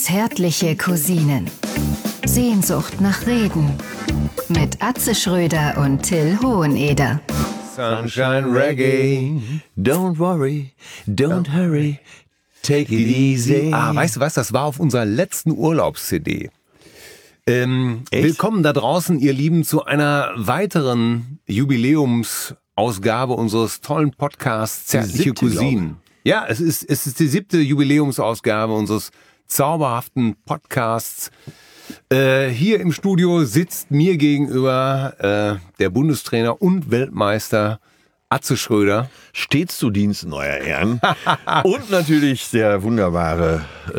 Zärtliche Cousinen. Sehnsucht nach Reden. Mit Atze Schröder und Till Hoheneder. Sunshine Reggae, don't worry, don't hurry, take it easy. Weißt du was, das war auf unserer letzten Urlaubs-CD. Willkommen da draußen, ihr Lieben, zu einer weiteren Jubiläumsausgabe unseres tollen Podcasts Zärtliche Cousinen. Ja, es ist die 7. Jubiläumsausgabe unseres zauberhaften Podcasts. Hier im Studio sitzt mir gegenüber der Bundestrainer und Weltmeister Atze Schröder. Stets zu Diensten, euer Ehren. Und natürlich der wunderbare,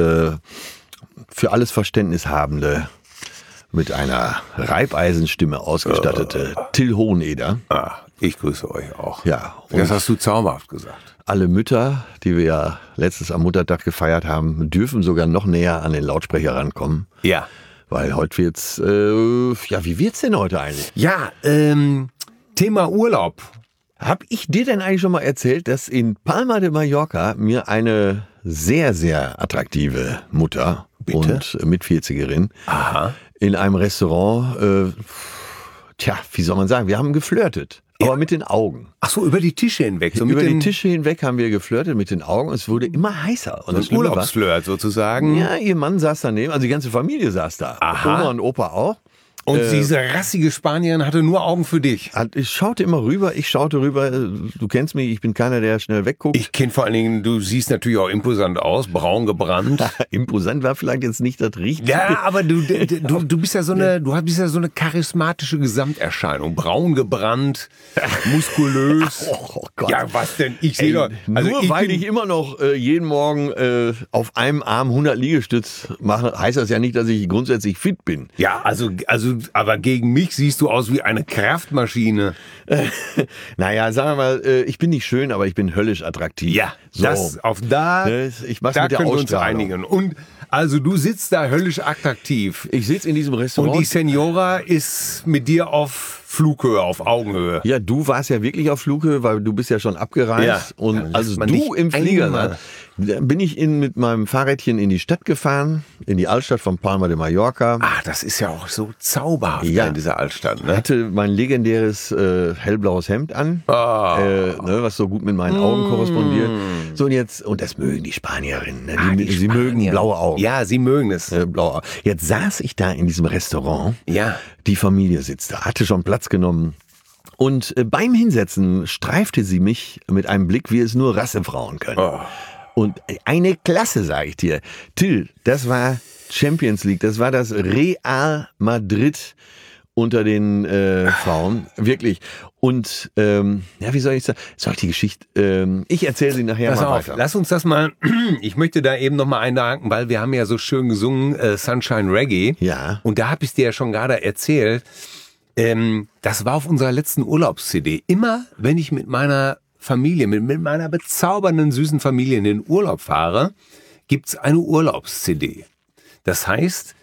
für alles Verständnis habende, mit einer Reibeisenstimme ausgestattete Till Hoheneder. Ich grüße euch auch. Ja, das hast du zauberhaft gesagt. Alle Mütter, die wir ja letztens am Muttertag gefeiert haben, dürfen sogar noch näher an den Lautsprecher rankommen. Ja. Weil heute wird's, wie wird's denn heute eigentlich? Ja, Thema Urlaub. Hab ich dir denn eigentlich schon mal erzählt, dass in Palma de Mallorca mir eine sehr, sehr attraktive Mutter und Mit-40erin in einem Restaurant, wie soll man sagen, wir haben geflirtet. Ja. Aber mit den Augen. Ach so, über die Tische hinweg. So über die Tische hinweg haben wir geflirtet mit den Augen. Es wurde immer heißer. Und das Urlaubsflirt sozusagen. Ja, ihr Mann saß daneben, also die ganze Familie saß da. Aha. Oma und Opa auch. Und diese rassige Spanierin hatte nur Augen für dich. Ich schaute immer rüber, ich schaute rüber. Du kennst mich, ich bin keiner, der schnell wegguckt. Ich kenne vor allen Dingen, du siehst natürlich auch imposant aus, braun gebrannt. Imposant war vielleicht jetzt nicht das Richtige. Ja, aber du bist ja so eine charismatische Gesamterscheinung. Braun gebrannt, muskulös. Oh Gott. Ja, was denn? Ich sehe doch. Also weil ich immer noch jeden Morgen auf einem Arm 100 Liegestütz mache, heißt das ja nicht, dass ich grundsätzlich fit bin. Ja, aber gegen mich siehst du aus wie eine Kraftmaschine. Naja, sagen wir mal, ich bin nicht schön, aber ich bin höllisch attraktiv. Ja, so. Ich mach's da mit der können wir uns einigen. Und also du sitzt da höllisch attraktiv. Ich sitze in diesem Restaurant. Und die Senora ist mit dir auf Flughöhe, auf Augenhöhe. Ja, du warst ja wirklich auf Flughöhe, weil du bist ja schon abgereist. Ja, und also du im Flieger. Bin ich mit meinem Fahrrädchen in die Stadt gefahren, in die Altstadt von Palma de Mallorca. Das ist ja auch so zauberhaft in dieser Altstadt. Ne? Hatte mein legendäres hellblaues Hemd an, was so gut mit meinen Augen korrespondiert. So und das mögen die Spanierinnen. Ne? Sie mögen blaue Augen. Ja, sie mögen es. Blaue Augen. Jetzt saß ich da in diesem Restaurant. Ja. Die Familie sitzt da, hatte schon Platz genommen. Und beim Hinsetzen streifte sie mich mit einem Blick, wie es nur Rassefrauen können. Und eine Klasse, sage ich dir. Till, das war Champions League, das war das Real Madrid unter den Frauen, wirklich. Und wie soll ich sagen, soll ich die Geschichte, ich erzähle sie nachher mal weiter. Lass uns das mal, ich möchte da eben noch mal einhaken, weil wir haben ja so schön gesungen, Sunshine Reggae. Ja. Und da habe ich dir ja schon gerade erzählt, das war auf unserer letzten Urlaubs-CD. Immer, wenn ich mit meiner Familie, mit meiner bezaubernden, süßen Familie in den Urlaub fahre, gibt's eine Urlaubs-CD. Das heißt,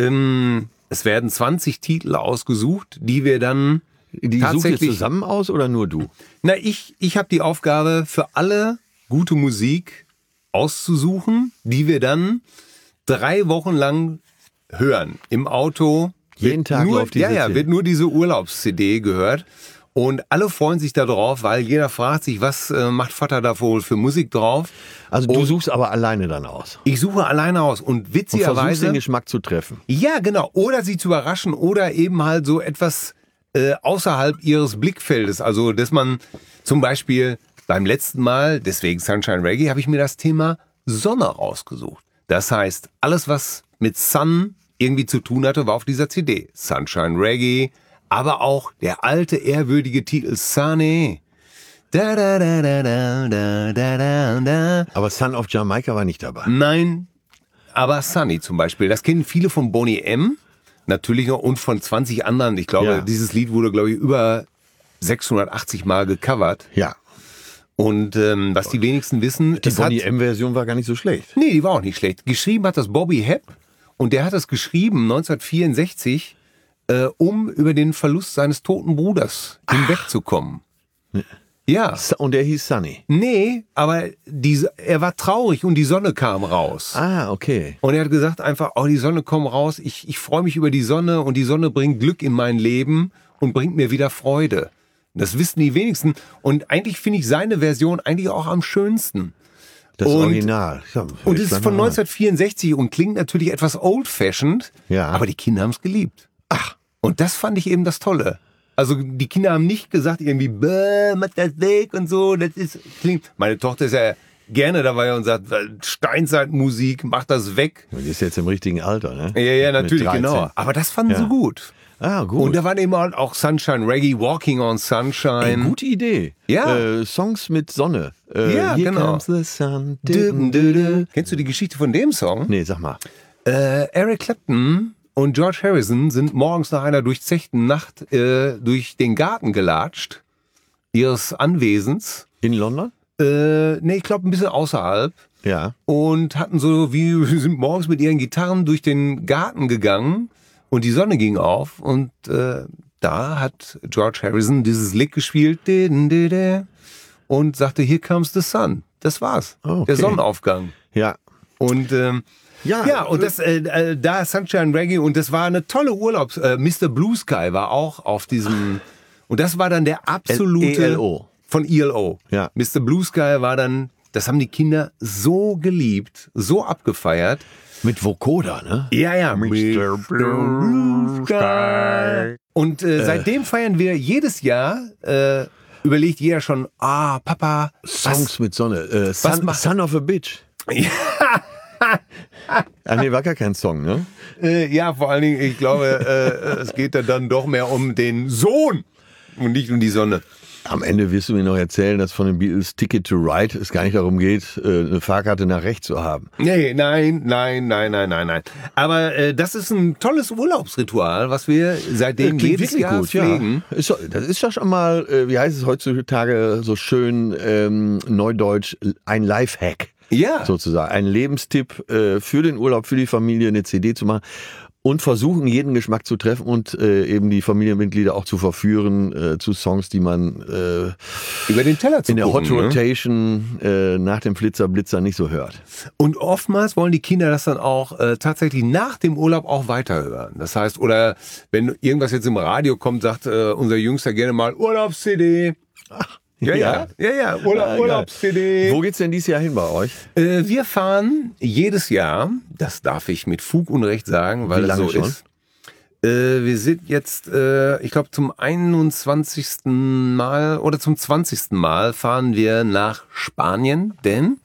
es werden 20 Titel ausgesucht, die wir dann Die sucht ihr zusammen aus oder nur du? Na, ich habe die Aufgabe, für alle gute Musik auszusuchen, die wir dann 3 Wochen lang hören. Im Auto. Jeden Tag läuft diese CD. Wird nur diese Urlaubs-CD gehört. Und alle freuen sich da drauf, weil jeder fragt sich, was macht Vater da wohl für Musik drauf? Also du suchst aber alleine dann aus. Ich suche alleine aus und witzigerweise... Und versuchst den Geschmack zu treffen. Ja, genau. Oder sie zu überraschen oder eben halt so etwas außerhalb ihres Blickfeldes. Also, dass man zum Beispiel beim letzten Mal, deswegen Sunshine Reggae, habe ich mir das Thema Sonne rausgesucht. Das heißt, alles, was mit Sun irgendwie zu tun hatte, war auf dieser CD. Sunshine Reggae, aber auch der alte, ehrwürdige Titel Sunny. Da, da, da, da, da, da, da, da. Aber Son of Jamaica war nicht dabei. Nein, aber Sunny zum Beispiel. Das kennen viele von Boney M. Natürlich noch und von 20 anderen. Ich glaube, dieses Lied wurde, glaube ich, über 680 Mal gecovert. Ja. Und was die wenigsten wissen... Die Boney M-Version war gar nicht so schlecht. Nee, die war auch nicht schlecht. Geschrieben hat das Bobby Hebb. Und der hat das geschrieben 1964, um über den Verlust seines toten Bruders hinwegzukommen. Ja. Und der hieß Sunny. Nee, aber er war traurig und die Sonne kam raus. Ah, okay. Und er hat gesagt einfach, oh, die Sonne kommt raus, ich freue mich über die Sonne und die Sonne bringt Glück in mein Leben und bringt mir wieder Freude. Das wissen die wenigsten. Und eigentlich finde ich seine Version eigentlich auch am schönsten. Das Original. Ja, und es ist von 1964 und klingt natürlich etwas old-fashioned, ja. Aber die Kinder haben es geliebt. Ach. Und das fand ich eben das Tolle. Also die Kinder haben nicht gesagt irgendwie, mach das weg und so, klingt. Meine Tochter ist ja gerne dabei und sagt, Steinzeitmusik, mach das weg. Die ist jetzt im richtigen Alter, ne? Ja, natürlich, genau. Aber das fanden sie gut. Ah, gut. Und da waren eben auch Sunshine Reggae, Walking on Sunshine. Ey, gute Idee. Ja. Songs mit Sonne. Ja, Here genau. Comes the sun. Kennst du die Geschichte von dem Song? Nee, sag mal. Eric Clapton und George Harrison sind morgens nach einer durchzechten Nacht durch den Garten gelatscht, ihres Anwesens. In London? Nee, ich glaube ein bisschen außerhalb. Ja. Und hatten sind morgens mit ihren Gitarren durch den Garten gegangen und die Sonne ging auf und da hat George Harrison dieses Lied gespielt und sagte, Here comes the sun. Das war's. Okay. Der Sonnenaufgang. Ja. Und und das da Sunshine Reggae und das war eine tolle Mr. Blue Sky war auch auf diesem und das war dann der absolute ELO. Von ELO. Ja. Mr. Blue Sky war dann, das haben die Kinder so geliebt, so abgefeiert. Mit Vocoder, ne? Ja. Mr. Blue Sky. Und seitdem feiern wir jedes Jahr, überlegt jeder schon, Papa, Songs mit Sonne. Son of a Bitch. Ja. Nee, war gar kein Song, ne? Ja, vor allen Dingen, ich glaube, es geht dann doch mehr um den Sohn und nicht um die Sonne. Am Ende wirst du mir noch erzählen, dass von den Beatles Ticket to Ride es gar nicht darum geht, eine Fahrkarte nach rechts zu haben. Nee, nein. Aber das ist ein tolles Urlaubsritual, was wir seitdem jedes Jahr pflegen. Ja. Das ist doch schon mal, wie heißt es heutzutage so schön neudeutsch, ein Lifehack. Ja. Sozusagen. Ein Lebenstipp für den Urlaub, für die Familie, eine CD zu machen. Und versuchen, jeden Geschmack zu treffen und eben die Familienmitglieder auch zu verführen zu Songs, die man über den Teller zu in der gucken, Hot Rotation nach dem Blitzer nicht so hört. Und oftmals wollen die Kinder das dann auch tatsächlich nach dem Urlaub auch weiterhören. Das heißt, oder wenn irgendwas jetzt im Radio kommt, sagt unser Jüngster gerne mal Urlaubs-CD. Ja. Urlaubs-CD. Wo geht's denn dieses Jahr hin bei euch? Wir fahren jedes Jahr, das darf ich mit Fug und Recht sagen, weil es so schon? ist. Wir sind jetzt, ich glaube, zum 21. Mal oder zum 20. Mal fahren wir nach Spanien, denn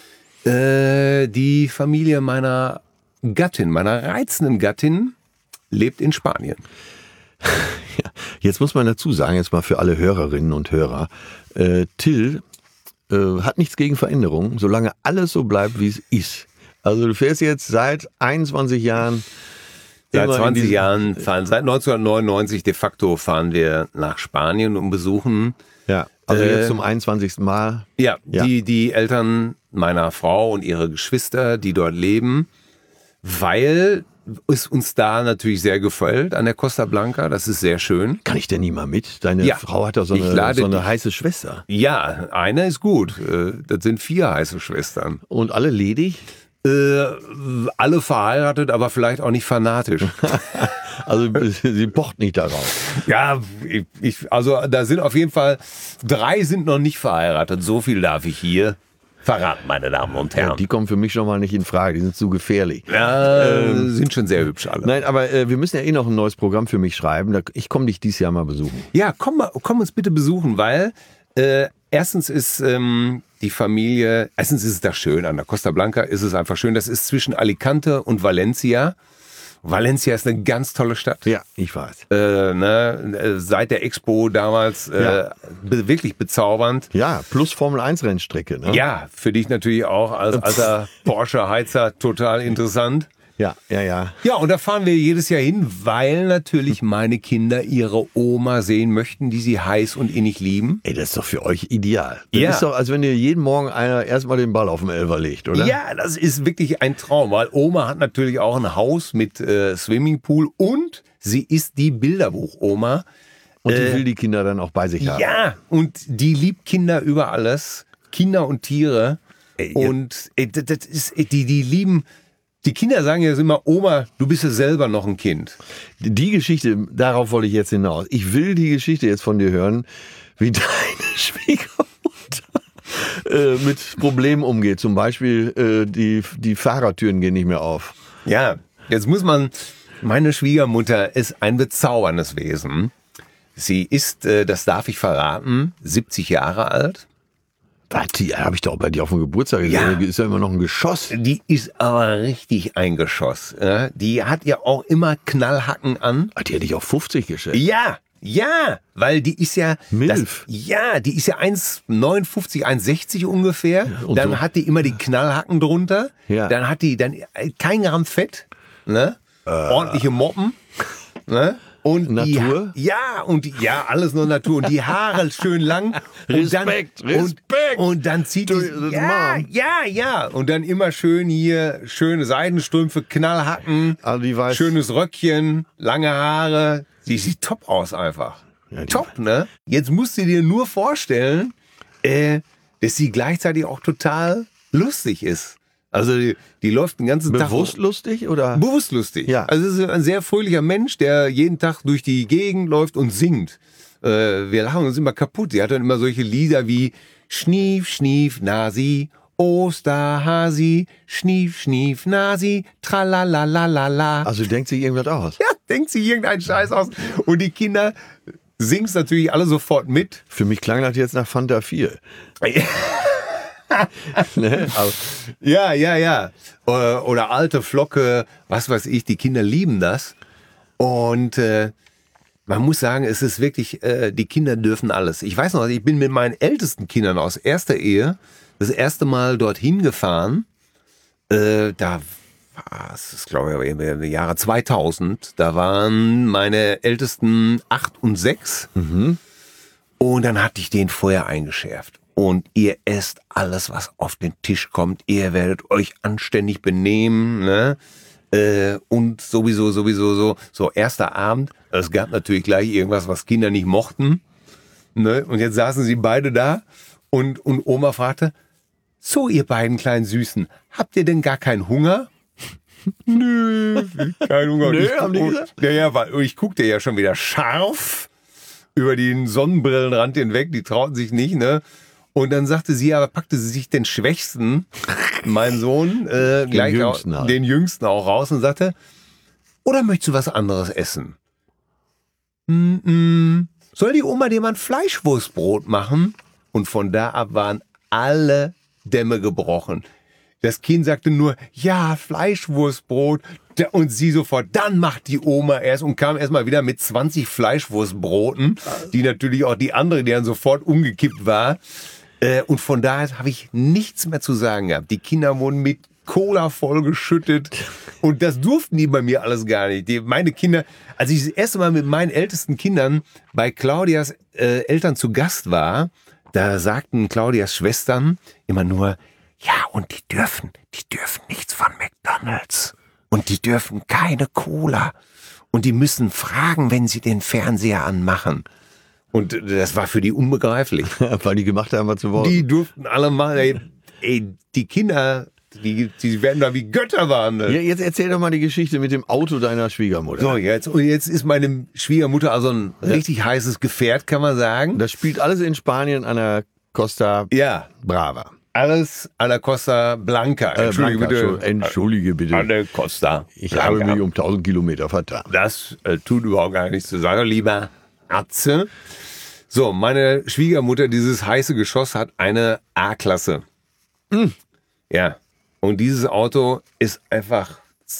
die Familie meiner reizenden Gattin, lebt in Spanien. Ja, jetzt muss man dazu sagen, jetzt mal für alle Hörerinnen und Hörer, Till hat nichts gegen Veränderungen, solange alles so bleibt, wie es ist. Also du fährst jetzt seit 21 Jahren... Seit 20 Jahren seit 1999 de facto fahren wir nach Spanien und besuchen... Ja, also jetzt zum 21. Mal. Ja, die Eltern meiner Frau und ihre Geschwister, die dort leben, weil... es uns da natürlich sehr gefällt an der Costa Blanca. Das ist sehr schön. Kann ich denn nie mal mit? Deine Frau hat doch so eine heiße Schwester. Ja, eine ist gut. Das sind 4 heiße Schwestern. Und alle ledig? Alle verheiratet, aber vielleicht auch nicht fanatisch. Also sie pocht nicht darauf. Ja, also da sind auf jeden Fall 3 sind noch nicht verheiratet. So viel darf ich hier verraten, meine Damen und Herren. Ja, die kommen für mich schon mal nicht in Frage, die sind zu gefährlich. Ja, sind schon sehr hübsch alle. Nein, aber wir müssen ja noch ein neues Programm für mich schreiben. Ich komme dich dieses Jahr mal besuchen. Ja, komm uns bitte besuchen, weil erstens ist die Familie, erstens ist es da schön, an der Costa Blanca ist es einfach schön. Das ist zwischen Alicante und Valencia. Valencia ist eine ganz tolle Stadt. Ja, ich weiß. Seit der Expo damals wirklich bezaubernd. Ja, plus Formel 1 Rennstrecke. Ne? Ja, für dich natürlich auch als alter Porsche-Heizer total interessant. Ja. Ja, und da fahren wir jedes Jahr hin, weil natürlich meine Kinder ihre Oma sehen möchten, die sie heiß und innig lieben. Ey, das ist doch für euch ideal. Das ist doch, als wenn dir jeden Morgen einer erstmal den Ball auf den Elfer legt, oder? Ja, das ist wirklich ein Traum, weil Oma hat natürlich auch ein Haus mit Swimmingpool und sie ist die Bilderbuch-Oma. Und die will die Kinder dann auch bei sich haben. Ja, und die liebt Kinder über alles. Kinder und Tiere. Und das ist, die lieben, die Kinder sagen ja immer, Oma, du bist ja selber noch ein Kind. Die Geschichte, darauf wollte ich jetzt hinaus. Ich will die Geschichte jetzt von dir hören, wie deine Schwiegermutter mit Problemen umgeht. Zum Beispiel die Fahrertüren gehen nicht mehr auf. Ja, jetzt muss man, meine Schwiegermutter ist ein bezauberndes Wesen. Sie ist, das darf ich verraten, 70 Jahre alt. Die habe ich doch bei dir auf dem Geburtstag gesehen. Ja. Die ist ja immer noch ein Geschoss. Die ist aber richtig ein Geschoss. Ja? Die hat ja auch immer Knallhacken an. Die hätte ich auf 50 geschätzt. Ja, weil die ist ja... Milf. Die ist ja 1,59, 1,60 ungefähr. und Dann so. hat die immer die Knallhacken drunter. Ja. Dann hat die dann kein Gramm Fett. Ne? Ordentliche Moppen. Ne? Und Natur? Alles nur Natur. Und die Haare schön lang. Respekt. Und dann zieht die... Ja. Und dann immer schön hier, schöne Seidenstrümpfe, Knallhacken, Also die weiß, schönes Röckchen, lange Haare. Die sieht top aus einfach. Ja, Top, ne? Jetzt musst du dir nur vorstellen, dass sie gleichzeitig auch total lustig ist. Also die läuft den ganzen Tag... bewusst lustig oder? Bewusst lustig. Ja. Also es ist ein sehr fröhlicher Mensch, der jeden Tag durch die Gegend läuft und singt. Wir lachen uns immer kaputt. Sie hat dann immer solche Lieder wie Schnief, Schnief, Nasi, Osterhasi, Schnief, Schnief, Nasi, Tralalalala. Also denkt sich irgendwas aus. Ja, denkt sie irgendeinen Scheiß aus. Und die Kinder singen es natürlich alle sofort mit. Für mich klang das jetzt nach Fanta 4. Ne? Aber Ja. Oder alte Flocke, was weiß ich, die Kinder lieben das. Und man muss sagen, es ist wirklich, die Kinder dürfen alles. Ich weiß noch, ich bin mit meinen ältesten Kindern aus erster Ehe das erste Mal dorthin gefahren. Da war es, glaube ich, im Jahre 2000. Da waren meine Ältesten 8 und 6. Und dann hatte ich den vorher eingeschärft. Und ihr esst alles, was auf den Tisch kommt. Ihr werdet euch anständig benehmen, ne? Und sowieso so erster Abend. Es gab natürlich gleich irgendwas, was Kinder nicht mochten. Ne? Und jetzt saßen sie beide da und Oma fragte, so ihr beiden kleinen Süßen, habt ihr denn gar keinen Hunger? Nö, kein Hunger. Nö, haben die gesagt? Ja, weil ich guckte ja schon wieder scharf über den Sonnenbrillenrand hinweg, die trauten sich nicht, ne? Und dann sagte sie, aber packte sie sich den Schwächsten, mein Sohn, gleich Jüngsten halt. den Jüngsten auch raus und sagte, oder möchtest du was anderes essen? Soll die Oma dir mal ein Fleischwurstbrot machen? Und von da ab waren alle Dämme gebrochen. Das Kind sagte nur, ja, Fleischwurstbrot. Und sie sofort, dann macht die Oma erst und kam erstmal wieder mit 20 Fleischwurstbroten, die natürlich auch die andere, die dann sofort umgekippt war. Und von daher habe ich nichts mehr zu sagen gehabt. Die Kinder wurden mit Cola vollgeschüttet und das durften die bei mir alles gar nicht. Meine Kinder, als ich das erste Mal mit meinen ältesten Kindern bei Claudias Eltern zu Gast war, da sagten Claudias Schwestern immer nur, ja, und die dürfen nichts von McDonald's. Und die dürfen keine Cola. Und die müssen fragen, wenn sie den Fernseher anmachen. Und das war für die unbegreiflich. Weil die gemacht haben, was sie wollten. Die durften alle mal, ey, die Kinder, die werden da wie Götter behandelt. Ja, jetzt erzähl doch mal die Geschichte mit dem Auto deiner Schwiegermutter. So, jetzt ist meine Schwiegermutter also ein richtig heißes Gefährt, kann man sagen. Das spielt alles in Spanien an der Costa Ja, Brava. alles an der Costa Blanca. Entschuldige bitte. Entschuldige bitte. An der Costa Ich Blanca. habe mich um 1000 Kilometer vertan. Das tut überhaupt gar nichts zu sagen, lieber Atze. So, meine Schwiegermutter, dieses heiße Geschoss, hat eine A-Klasse. Ja. Und dieses Auto ist einfach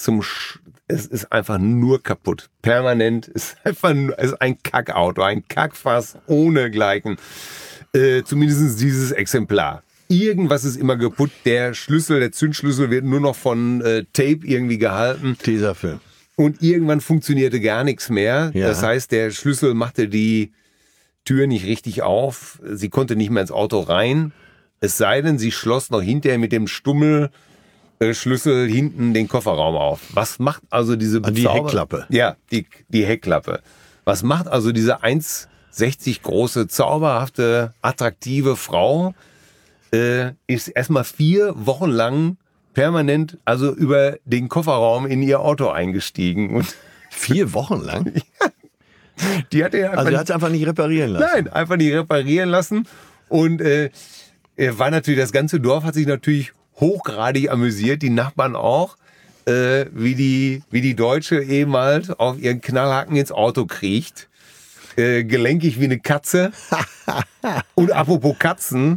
es ist einfach nur kaputt. Permanent. Es ist ein Kackauto, ein Kackfass ohnegleichen. Zumindest dieses Exemplar. Irgendwas ist immer kaputt. Der Zündschlüssel wird nur noch von Tape irgendwie gehalten. Tesafilm. Und irgendwann funktionierte gar nichts mehr. Ja. Das heißt, der Schlüssel machte die Tür nicht richtig auf. Sie konnte nicht mehr ins Auto rein. Es sei denn, sie schloss noch hinterher mit dem Stummelschlüssel hinten den Kofferraum auf. Was macht also diese Die Heckklappe. Ja, die Heckklappe. Was macht also diese 60 große, zauberhafte, attraktive Frau ist erstmal 4 Wochen lang permanent also über den Kofferraum in ihr Auto eingestiegen. Und 4 Wochen lang? die hat er Also er hat es einfach nicht reparieren lassen? Nein, einfach nicht reparieren lassen. Und war natürlich, das ganze Dorf hat sich natürlich hochgradig amüsiert, die Nachbarn auch, wie die Deutsche eben halt auf ihren Knallhaken ins Auto kriecht. Gelenkig wie eine Katze. Und apropos Katzen,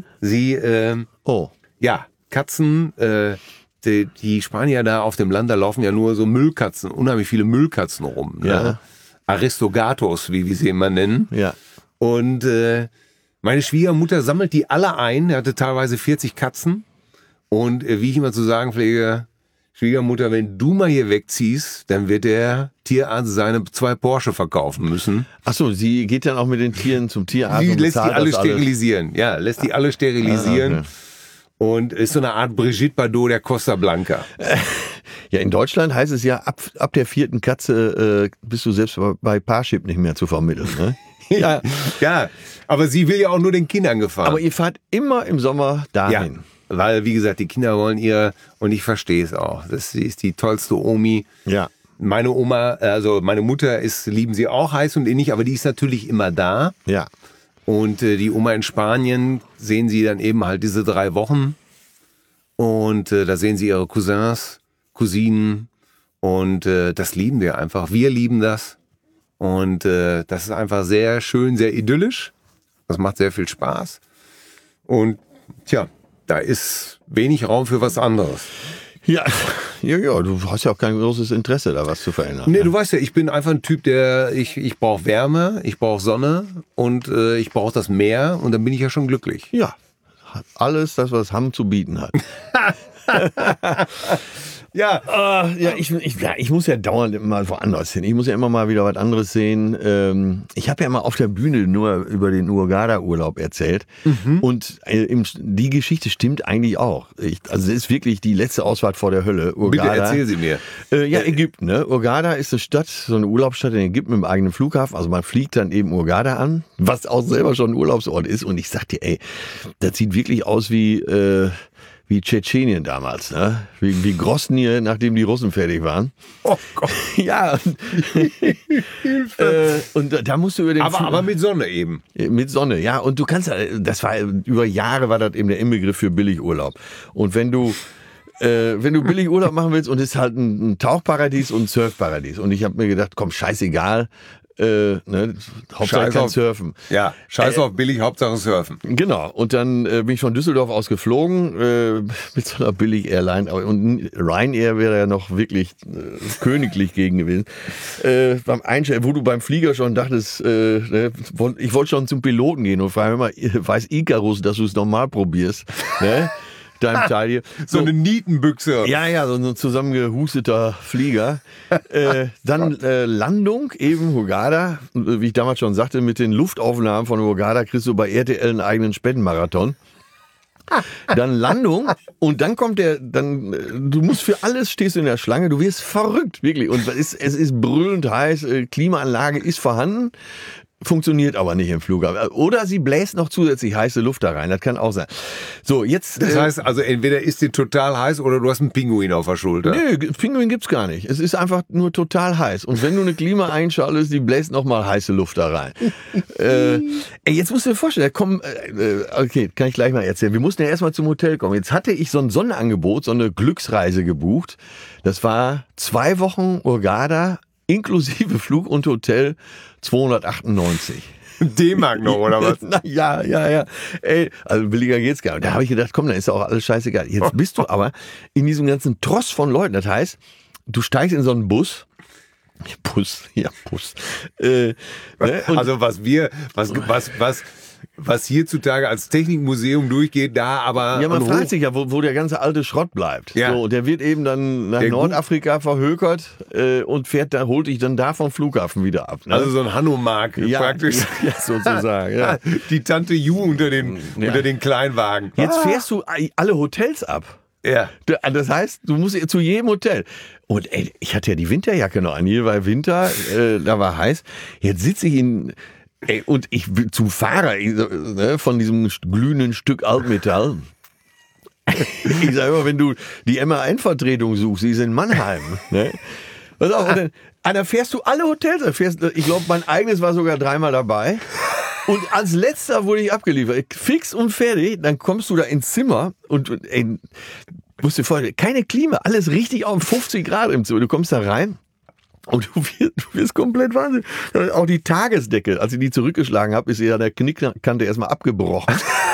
Katzen, die Spanier da auf dem Land, da laufen ja nur so Müllkatzen, unheimlich viele Müllkatzen rum. Ne? Ja. Aristogatos, wie wir sie immer nennen. Ja. Und meine Schwiegermutter sammelt die alle ein. Er hatte teilweise 40 Katzen. Und wie ich immer zu sagen pflege, Schwiegermutter, wenn du mal hier wegziehst, dann wird der Tierarzt seine 2 Porsche verkaufen müssen. Ach so, sie geht dann auch mit den Tieren zum Tierarzt Sie und lässt die bezahlt alle das alles. sterilisieren. Ja, lässt die alle sterilisieren. Okay. Und ist so eine Art Brigitte Bardot der Costa Blanca. Ja, in Deutschland heißt es ja, ab der 4. Katze bist du selbst bei Parship nicht mehr zu vermitteln. Ne? Ja, aber sie will ja auch nur den Kindern gefallen. Aber ihr fahrt immer im Sommer dahin. Ja, weil, wie gesagt, die Kinder wollen und ich verstehe es auch. Sie ist die tollste Omi. Ja. Meine Oma, also meine Mutter lieben sie auch heiß und innig, aber die ist natürlich immer da. Ja. Und die Oma in Spanien sehen sie dann eben halt diese 3 Wochen. Und da sehen sie ihre Cousins, Cousinen. Und das lieben wir einfach. Wir lieben das. Und das ist einfach sehr schön, sehr idyllisch. Das macht sehr viel Spaß. Und tja, da ist wenig Raum für was anderes. Ja, du hast ja auch kein großes Interesse, da was zu verändern. Nee, du weißt ja, ich bin einfach ein Typ, ich brauche Wärme, ich brauche Sonne und ich brauche das Meer und dann bin ich ja schon glücklich. Ja, alles das, was Hamm zu bieten hat. Ja. Ich muss ja dauernd mal woanders hin. Ich muss ja immer mal wieder was anderes sehen. Ich habe ja immer auf der Bühne nur über den Hurghada-Urlaub erzählt. Und die Geschichte stimmt eigentlich auch. Also es ist wirklich die letzte Ausfahrt vor der Hölle. Hurghada. Bitte erzähl sie mir. Ägypten. Ne? Hurghada ist eine Stadt, so eine Urlaubsstadt in Ägypten mit einem eigenen Flughafen. Also man fliegt dann eben Hurghada an, was auch selber schon ein Urlaubsort ist. Und ich sag dir, das sieht wirklich aus wie Tschetschenien damals, ne? Wie Grosny, nachdem die Russen fertig waren. Oh Gott. Ja. Und da musst du über den Aber mit Sonne eben. Mit Sonne, ja. Und du kannst, über Jahre war das eben der Inbegriff für Billigurlaub. Und wenn du billig Urlaub machen willst und es ist halt ein Tauchparadies und ein Surfparadies. Und ich habe mir gedacht, komm, scheißegal. Hauptsache kann surfen. Ja, scheiß auf billig, Hauptsache surfen. Genau, und dann bin ich von Düsseldorf aus geflogen mit so einer Billig-Airline. Und Ryanair wäre ja noch wirklich königlich gegen gewesen. Beim Einstellen, wo du beim Flieger schon dachtest, ich wollte schon zum Piloten gehen und frage mal, weiß Icarus, dass du es nochmal probierst? Ne? Deinem Teil hier. So eine Nietenbüchse. Ja, so ein zusammengehusteter Flieger. Dann Landung, eben Hurghada. Wie ich damals schon sagte, mit den Luftaufnahmen von Hurghada kriegst du bei RTL einen eigenen Spendenmarathon. Dann Landung und dann kommt du musst für alles, stehst du in der Schlange, du wirst verrückt, wirklich. Und es ist brüllend heiß, Klimaanlage ist vorhanden. Funktioniert aber nicht im Flughafen. Oder sie bläst noch zusätzlich heiße Luft da rein. Das kann auch sein. So, jetzt. Das heißt, also entweder ist die total heiß oder du hast einen Pinguin auf der Schulter. Nö, Pinguin gibt's gar nicht. Es ist einfach nur total heiß. Und wenn du eine Klima einschaltest, die bläst noch mal heiße Luft da rein. Jetzt musst du dir vorstellen, okay, kann ich gleich mal erzählen. Wir mussten ja erstmal zum Hotel kommen. Jetzt hatte ich so ein Sonderangebot, so eine Glücksreise gebucht. Das war 2 Wochen Hurghada, inklusive Flug und Hotel, 298. D-Mark noch, oder was? Na, ja. Also billiger geht's gar nicht. Da habe ich gedacht, komm, dann ist auch alles scheißegal. Jetzt bist du aber in diesem ganzen Tross von Leuten. Das heißt, du steigst in so einen Bus. Bus. Also was hierzutage als Technikmuseum durchgeht, da aber... Ja, man fragt sich ja, wo der ganze alte Schrott bleibt. Ja. So, der wird eben dann nach Nordafrika verhökert und holt dich dann da vom Flughafen wieder ab. Ne? Also so ein Hanomag praktisch. Ja, sozusagen. Ja. Die Tante Ju unter den Kleinwagen. Jetzt fährst du alle Hotels ab. Ja. Das heißt, du musst zu jedem Hotel. Und ich hatte ja die Winterjacke noch an, hier war Winter, da war heiß. Jetzt sitze ich Ey, und ich bin zum Fahrer von diesem glühenden Stück Altmetall. Ich sage immer, wenn du die MAN-Vertretung suchst, die ist in Mannheim. Ne? Pass auf, und dann fährst du alle Hotels. Ich glaube, mein eigenes war sogar 3-mal dabei. Und als letzter wurde ich abgeliefert. Fix und fertig. Dann kommst du da ins Zimmer und ey, musst dir vorstellen, keine Klima, alles richtig auf 50 Grad im Zimmer. Du kommst da rein. Und du wirst komplett wahnsinnig. Auch die Tagesdecke, als ich die zurückgeschlagen habe, ist ja an der Knickkante erstmal abgebrochen.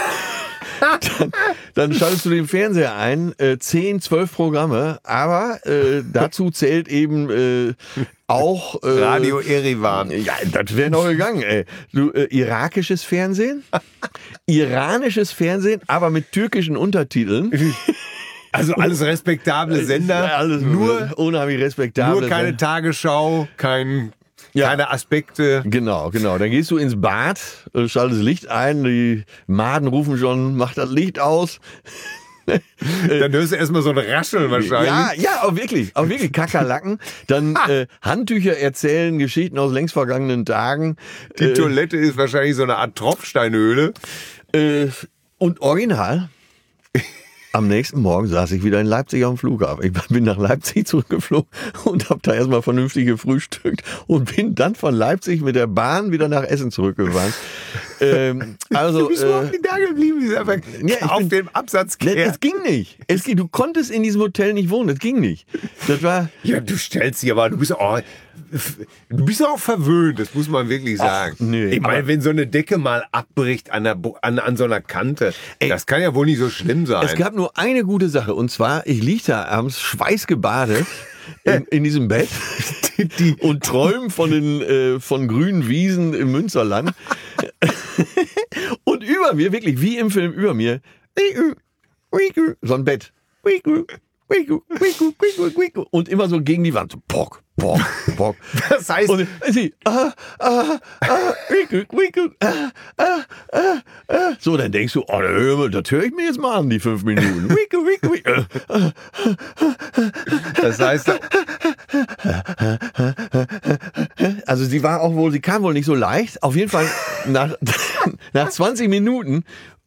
Dann schaltest du den Fernseher ein, 10, 12 Programme, aber dazu zählt eben auch Radio Erivan. Ja, das wäre noch gegangen, ey. Irakisches Fernsehen, iranisches Fernsehen, aber mit türkischen Untertiteln. Also alles respektable Sender, Ja, alles nur unheimlich respektabel. nur keine Tagesschau, keine Aspekte. Genau. Dann gehst du ins Bad, schaltest das Licht ein, die Maden rufen schon, mach das Licht aus. Dann hörst du erstmal so ein Rascheln wahrscheinlich. Ja, auch wirklich Kakerlaken. Dann Handtücher erzählen Geschichten aus längst vergangenen Tagen. Die Toilette ist wahrscheinlich so eine Art Tropfsteinhöhle. Und original. Am nächsten Morgen saß ich wieder in Leipzig am Flughafen. Ich bin nach Leipzig zurückgeflogen und habe da erstmal vernünftig gefrühstückt und bin dann von Leipzig mit der Bahn wieder nach Essen zurückgefahren. Also, du bist überhaupt nicht da geblieben, du bist einfach auf dem Absatz es ging nicht. Du konntest in diesem Hotel nicht wohnen, das ging nicht. Das war... Ja, du stellst dich aber, du bist auch verwöhnt, das muss man wirklich sagen. Nee, ich meine, wenn so eine Decke mal abbricht an so einer Kante, das kann ja wohl nicht so schlimm sein. Es gab nur eine gute Sache, und zwar, ich lieg da abends schweißgebadet in diesem Bett und träume von grünen Wiesen im Münsterland. Und über mir, wirklich wie im Film über mir, so ein Bett. Und immer so gegen die Wand. So pock. Das heißt, und sie, so, dann denkst du, das höre ich mir jetzt mal an, die 5 Minuten. das heißt, also sie kam wohl nicht so leicht. Auf jeden Fall nach 20 Minuten.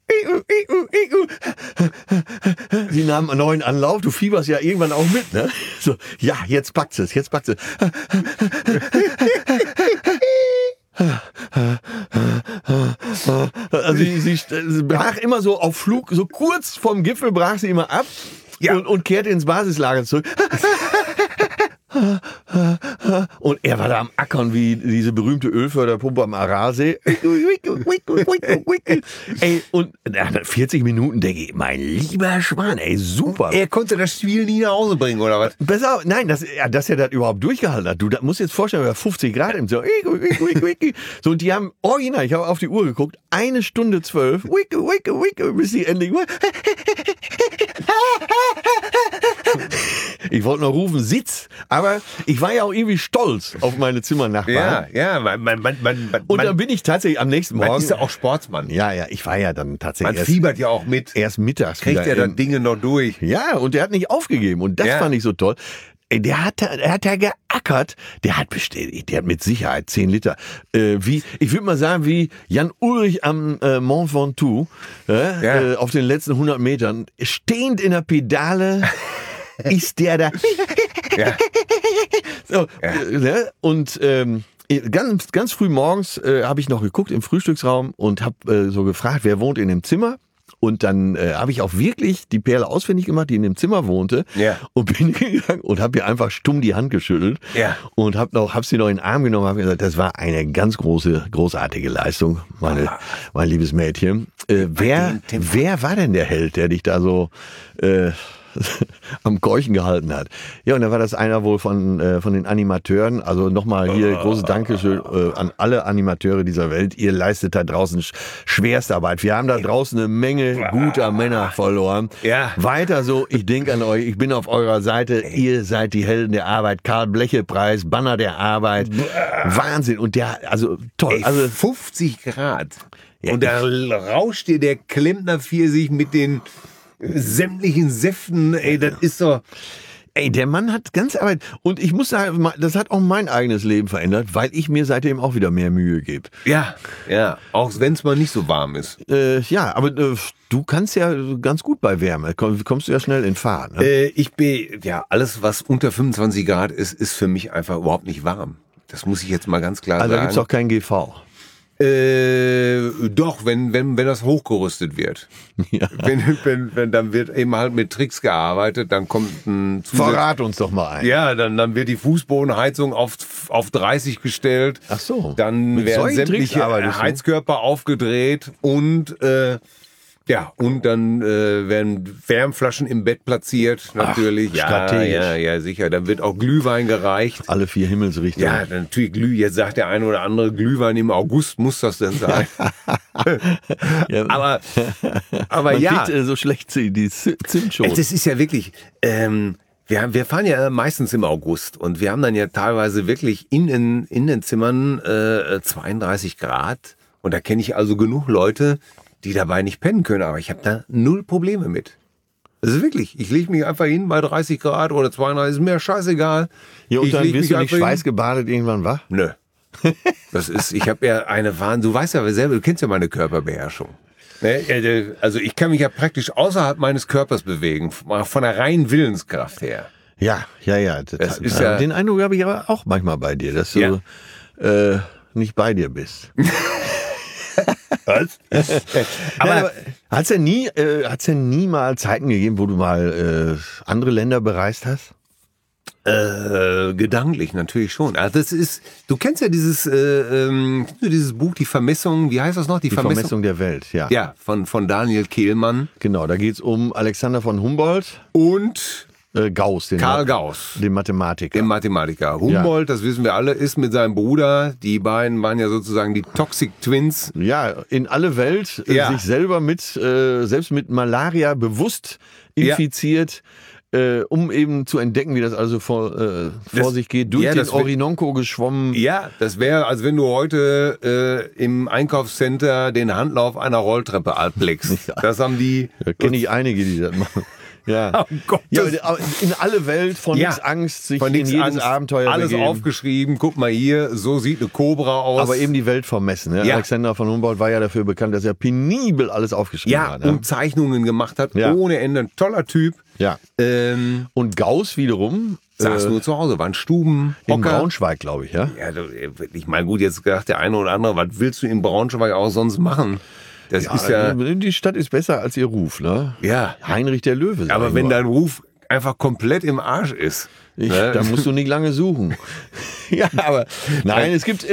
Sie nahmen einen neuen Anlauf, du fieberst ja irgendwann auch mit, ne? So, ja, jetzt packt es. Also sie brach immer so auf Flug, so kurz vom Gipfel brach sie immer ab und kehrte ins Basislager zurück. Und er war da am Ackern wie diese berühmte Ölförderpumpe am Aralsee. Ey, und nach 40 Minuten denke ich, mein lieber Schwan, ey, super. Er konnte das Spiel nie nach Hause bringen, oder was? Besser, nein, dass er das überhaupt durchgehalten hat. Du musst jetzt vorstellen, wir 50 Grad im so. So, und die haben original, ich habe auf die Uhr geguckt, 1:12, bis die endlich. Ich wollte noch rufen, Sitz, aber ich war ja auch irgendwie stolz auf meine Zimmernachbarn. Ja, und dann bin ich tatsächlich am nächsten Morgen. Man ist ja auch Sportsmann. Ja, ich war ja dann tatsächlich. Man fiebert ja auch mit. Erst mittags. Kriegt er dann Dinge noch durch. Ja, und der hat nicht aufgegeben. Und das fand ich so toll. Ey, der hat da geackert. Der hat mit Sicherheit 10 Liter. Ich würde mal sagen, wie Jan Ulrich am Mont Ventoux, auf den letzten 100 Metern, stehend in der Pedale, ist der da. So, und ganz früh morgens habe ich noch geguckt im Frühstücksraum und habe so gefragt, wer wohnt in dem Zimmer. Und dann habe ich auch wirklich die Perle ausfindig gemacht, die in dem Zimmer wohnte. Ja. Und bin gegangen und habe ihr einfach stumm die Hand geschüttelt. Ja. Und hab sie noch in den Arm genommen und habe gesagt, das war eine ganz großartige Leistung, mein liebes Mädchen. Wer war denn der Held, der dich da so am Keuchen gehalten hat? Ja, und da war das einer wohl von den Animateuren. Also nochmal hier großes Dankeschön an alle Animateure dieser Welt. Ihr leistet da draußen schwerste Arbeit. Wir haben da draußen eine Menge guter Männer verloren. Ja. Weiter so, ich denke an euch, ich bin auf eurer Seite. Ihr seid die Helden der Arbeit. Karl-Bleche-Preis, Banner der Arbeit. Wahnsinn. Und also toll. Also 50 Grad. Ja, und da rauscht dir der Klempner Pfirsich mit den sämtlichen Säften, ey, das ist so. Ey, der Mann hat ganz Arbeit. Und ich muss sagen, das hat auch mein eigenes Leben verändert, weil ich mir seitdem auch wieder mehr Mühe gebe. Ja, auch wenn es mal nicht so warm ist. Ja, aber du kannst ja ganz gut bei Wärme. Kommst du ja schnell in Fahrt. Ne? Alles, was unter 25 Grad ist für mich einfach überhaupt nicht warm. Das muss ich jetzt mal ganz klar sagen. Also da gibt's auch kein GV. Doch, wenn das hochgerüstet wird. Ja. Wenn dann wird eben halt mit Tricks gearbeitet, dann kommt ein Verrat uns doch mal ein. Ja, dann wird die Fußbodenheizung auf 30 gestellt. Ach so. Dann Mit werden solchen Tricks sämtliche arbeitest du? Heizkörper aufgedreht und dann werden Wärmflaschen im Bett platziert, natürlich. strategisch. Ja, sicher. Dann wird auch Glühwein gereicht. Alle 4 Himmelsrichtungen. Ja, natürlich Jetzt sagt der eine oder andere, Glühwein im August muss das denn sein. Ja. aber Man ja. kriegt so schlecht die Zimtschon. Das ist ja wirklich, wir fahren ja meistens im August und wir haben dann ja teilweise wirklich in den Zimmern 32 Grad und da kenne ich also genug Leute, die dabei nicht pennen können, aber ich habe da 0 Probleme mit. Also wirklich, ich lege mich einfach hin bei 30 Grad oder 32, ist mir scheißegal. Ja, und Ich dann leg wirst mich du nicht einfach hin. schweißgebadet irgendwann wach? Nö. Ich habe ja eine Wahn, du weißt ja selber, du kennst ja meine Körperbeherrschung. Ne? Also ich kann mich ja praktisch außerhalb meines Körpers bewegen, von der reinen Willenskraft her. Ja. Das ist ja- Den Eindruck habe ich aber auch manchmal bei dir, dass du nicht bei dir bist. Was? Aber hat's ja nie mal Zeiten gegeben, wo du mal andere Länder bereist hast? Gedanklich natürlich schon. Also du kennst ja dieses Buch, die Vermessung, wie heißt das noch? Die Vermessung der Welt, ja. Ja, von Daniel Kehlmann Genau, da geht's um Alexander von Humboldt, und Gauss, Karl Gauss, den Mathematiker. den Mathematiker. Humboldt, das wissen wir alle, ist mit seinem Bruder, die beiden waren ja sozusagen die Toxic Twins. Ja, in alle Welt, Ja. sich selber selbst mit Malaria bewusst infiziert, um eben zu entdecken, wie das also vor sich geht, durch den das wird- Orinoco geschwommen. Ja, das wäre, als wenn du heute im Einkaufscenter den Handlauf einer Rolltreppe altblickst. Ja. Das haben die... Da kenne ich einige, die das machen. Ja. Oh Gott, Ja, das- aber in alle Welt, von Ja, nix Angst, sich von in nix jedes Angst, Abenteuer alles begeben. aufgeschrieben, guck mal hier, so sieht eine Kobra aus. Aber eben die Welt vermessen. Ne? Ja. Alexander von Humboldt war ja dafür bekannt, dass er penibel alles aufgeschrieben ja, hat. Ne? und Zeichnungen gemacht hat, Ja. ohne Ende. Ein toller Typ. Ja. Und Gauss wiederum Saß nur zu Hause, waren Stuben, in Hocker. Braunschweig, glaube ich, ja? Ja, ich meine, gut, jetzt gedacht der eine oder andere, was willst du in Braunschweig auch sonst machen? Das ist ja, Die Stadt ist besser als ihr Ruf, ne? ja. Heinrich der Löwe. sag Aber ich wenn nur. dein Ruf einfach komplett im Arsch ist. Ne? Da musst du nicht lange suchen. Ja, aber nein, es gibt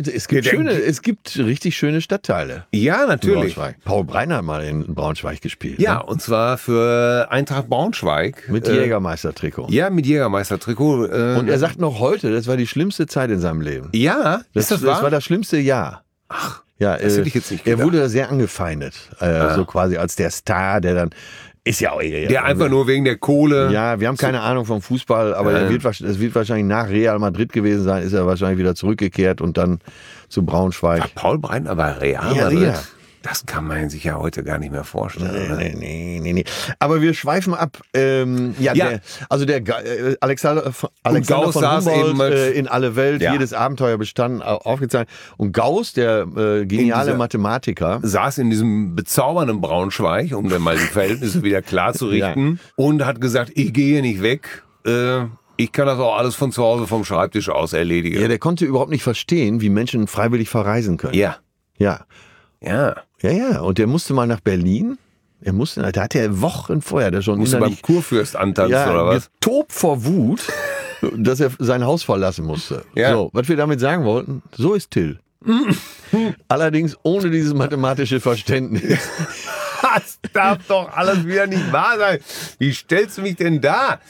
richtig schöne Stadtteile. Ja, in natürlich. Braunschweig. Paul Breiner hat mal in Braunschweig gespielt. Ja, ne? und zwar für Eintracht Braunschweig. Mit Jägermeister-Trikot. Ja, mit Jägermeister-Trikot. Und er sagt noch heute, das war die schlimmste Zeit in seinem Leben. ja, ist das wahr? war das schlimmste Jahr. Ach, ja, das hätte ich jetzt nicht Er gedacht. wurde da sehr angefeindet. So quasi als der Star, der dann. Ist ja auch. Der einfach nur wegen der Kohle. Ja, wir haben keine Ahnung vom Fußball, aber es wird wahrscheinlich nach Real Madrid gewesen sein, ist er wahrscheinlich wieder zurückgekehrt und dann zu Braunschweig. Paul Breitner war Real Ja, Madrid. ja. Das kann man sich ja heute gar nicht mehr vorstellen. oder? Nee. Aber wir schweifen ab. Ja. Alexander Gauss von saß Humboldt eben mit- in alle Welt, Ja. jedes Abenteuer bestanden, aufgezeichnet. Und Gauss, der geniale dieser- Mathematiker, Saß in diesem bezaubernden Braunschweig, um dann mal die Verhältnisse wieder klar zu richten, und hat gesagt, ich gehe nicht weg. Ich kann das auch alles von zu Hause vom Schreibtisch aus erledigen. der konnte überhaupt nicht verstehen, wie Menschen freiwillig verreisen können. Ja. Ja. Ja. Ja. Und der musste mal nach Berlin. Da hat er Wochen vorher, der schon Musst du beim innerlich Kurfürst antanzen oder was? getobt vor Wut, dass er sein Haus verlassen musste. Ja. So, was wir damit sagen wollten, so ist Till. Allerdings ohne dieses mathematische Verständnis. Das darf doch alles wieder nicht wahr sein. Wie stellst du mich denn da?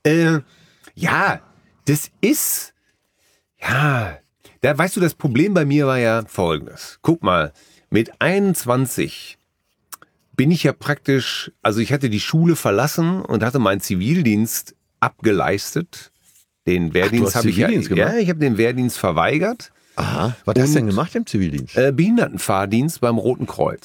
Ja, das ist... Ja, da weißt du, das Problem bei mir war ja folgendes. Guck mal, mit 21 bin ich ja praktisch... Also ich hatte die Schule verlassen und hatte meinen Zivildienst abgeleistet. Den Wehrdienst hast habe ich ja... Zivildienst gemacht? Ja, ich habe den Wehrdienst verweigert. Aha, was hast du denn gemacht im Zivildienst? Behindertenfahrdienst beim Roten Kreuz.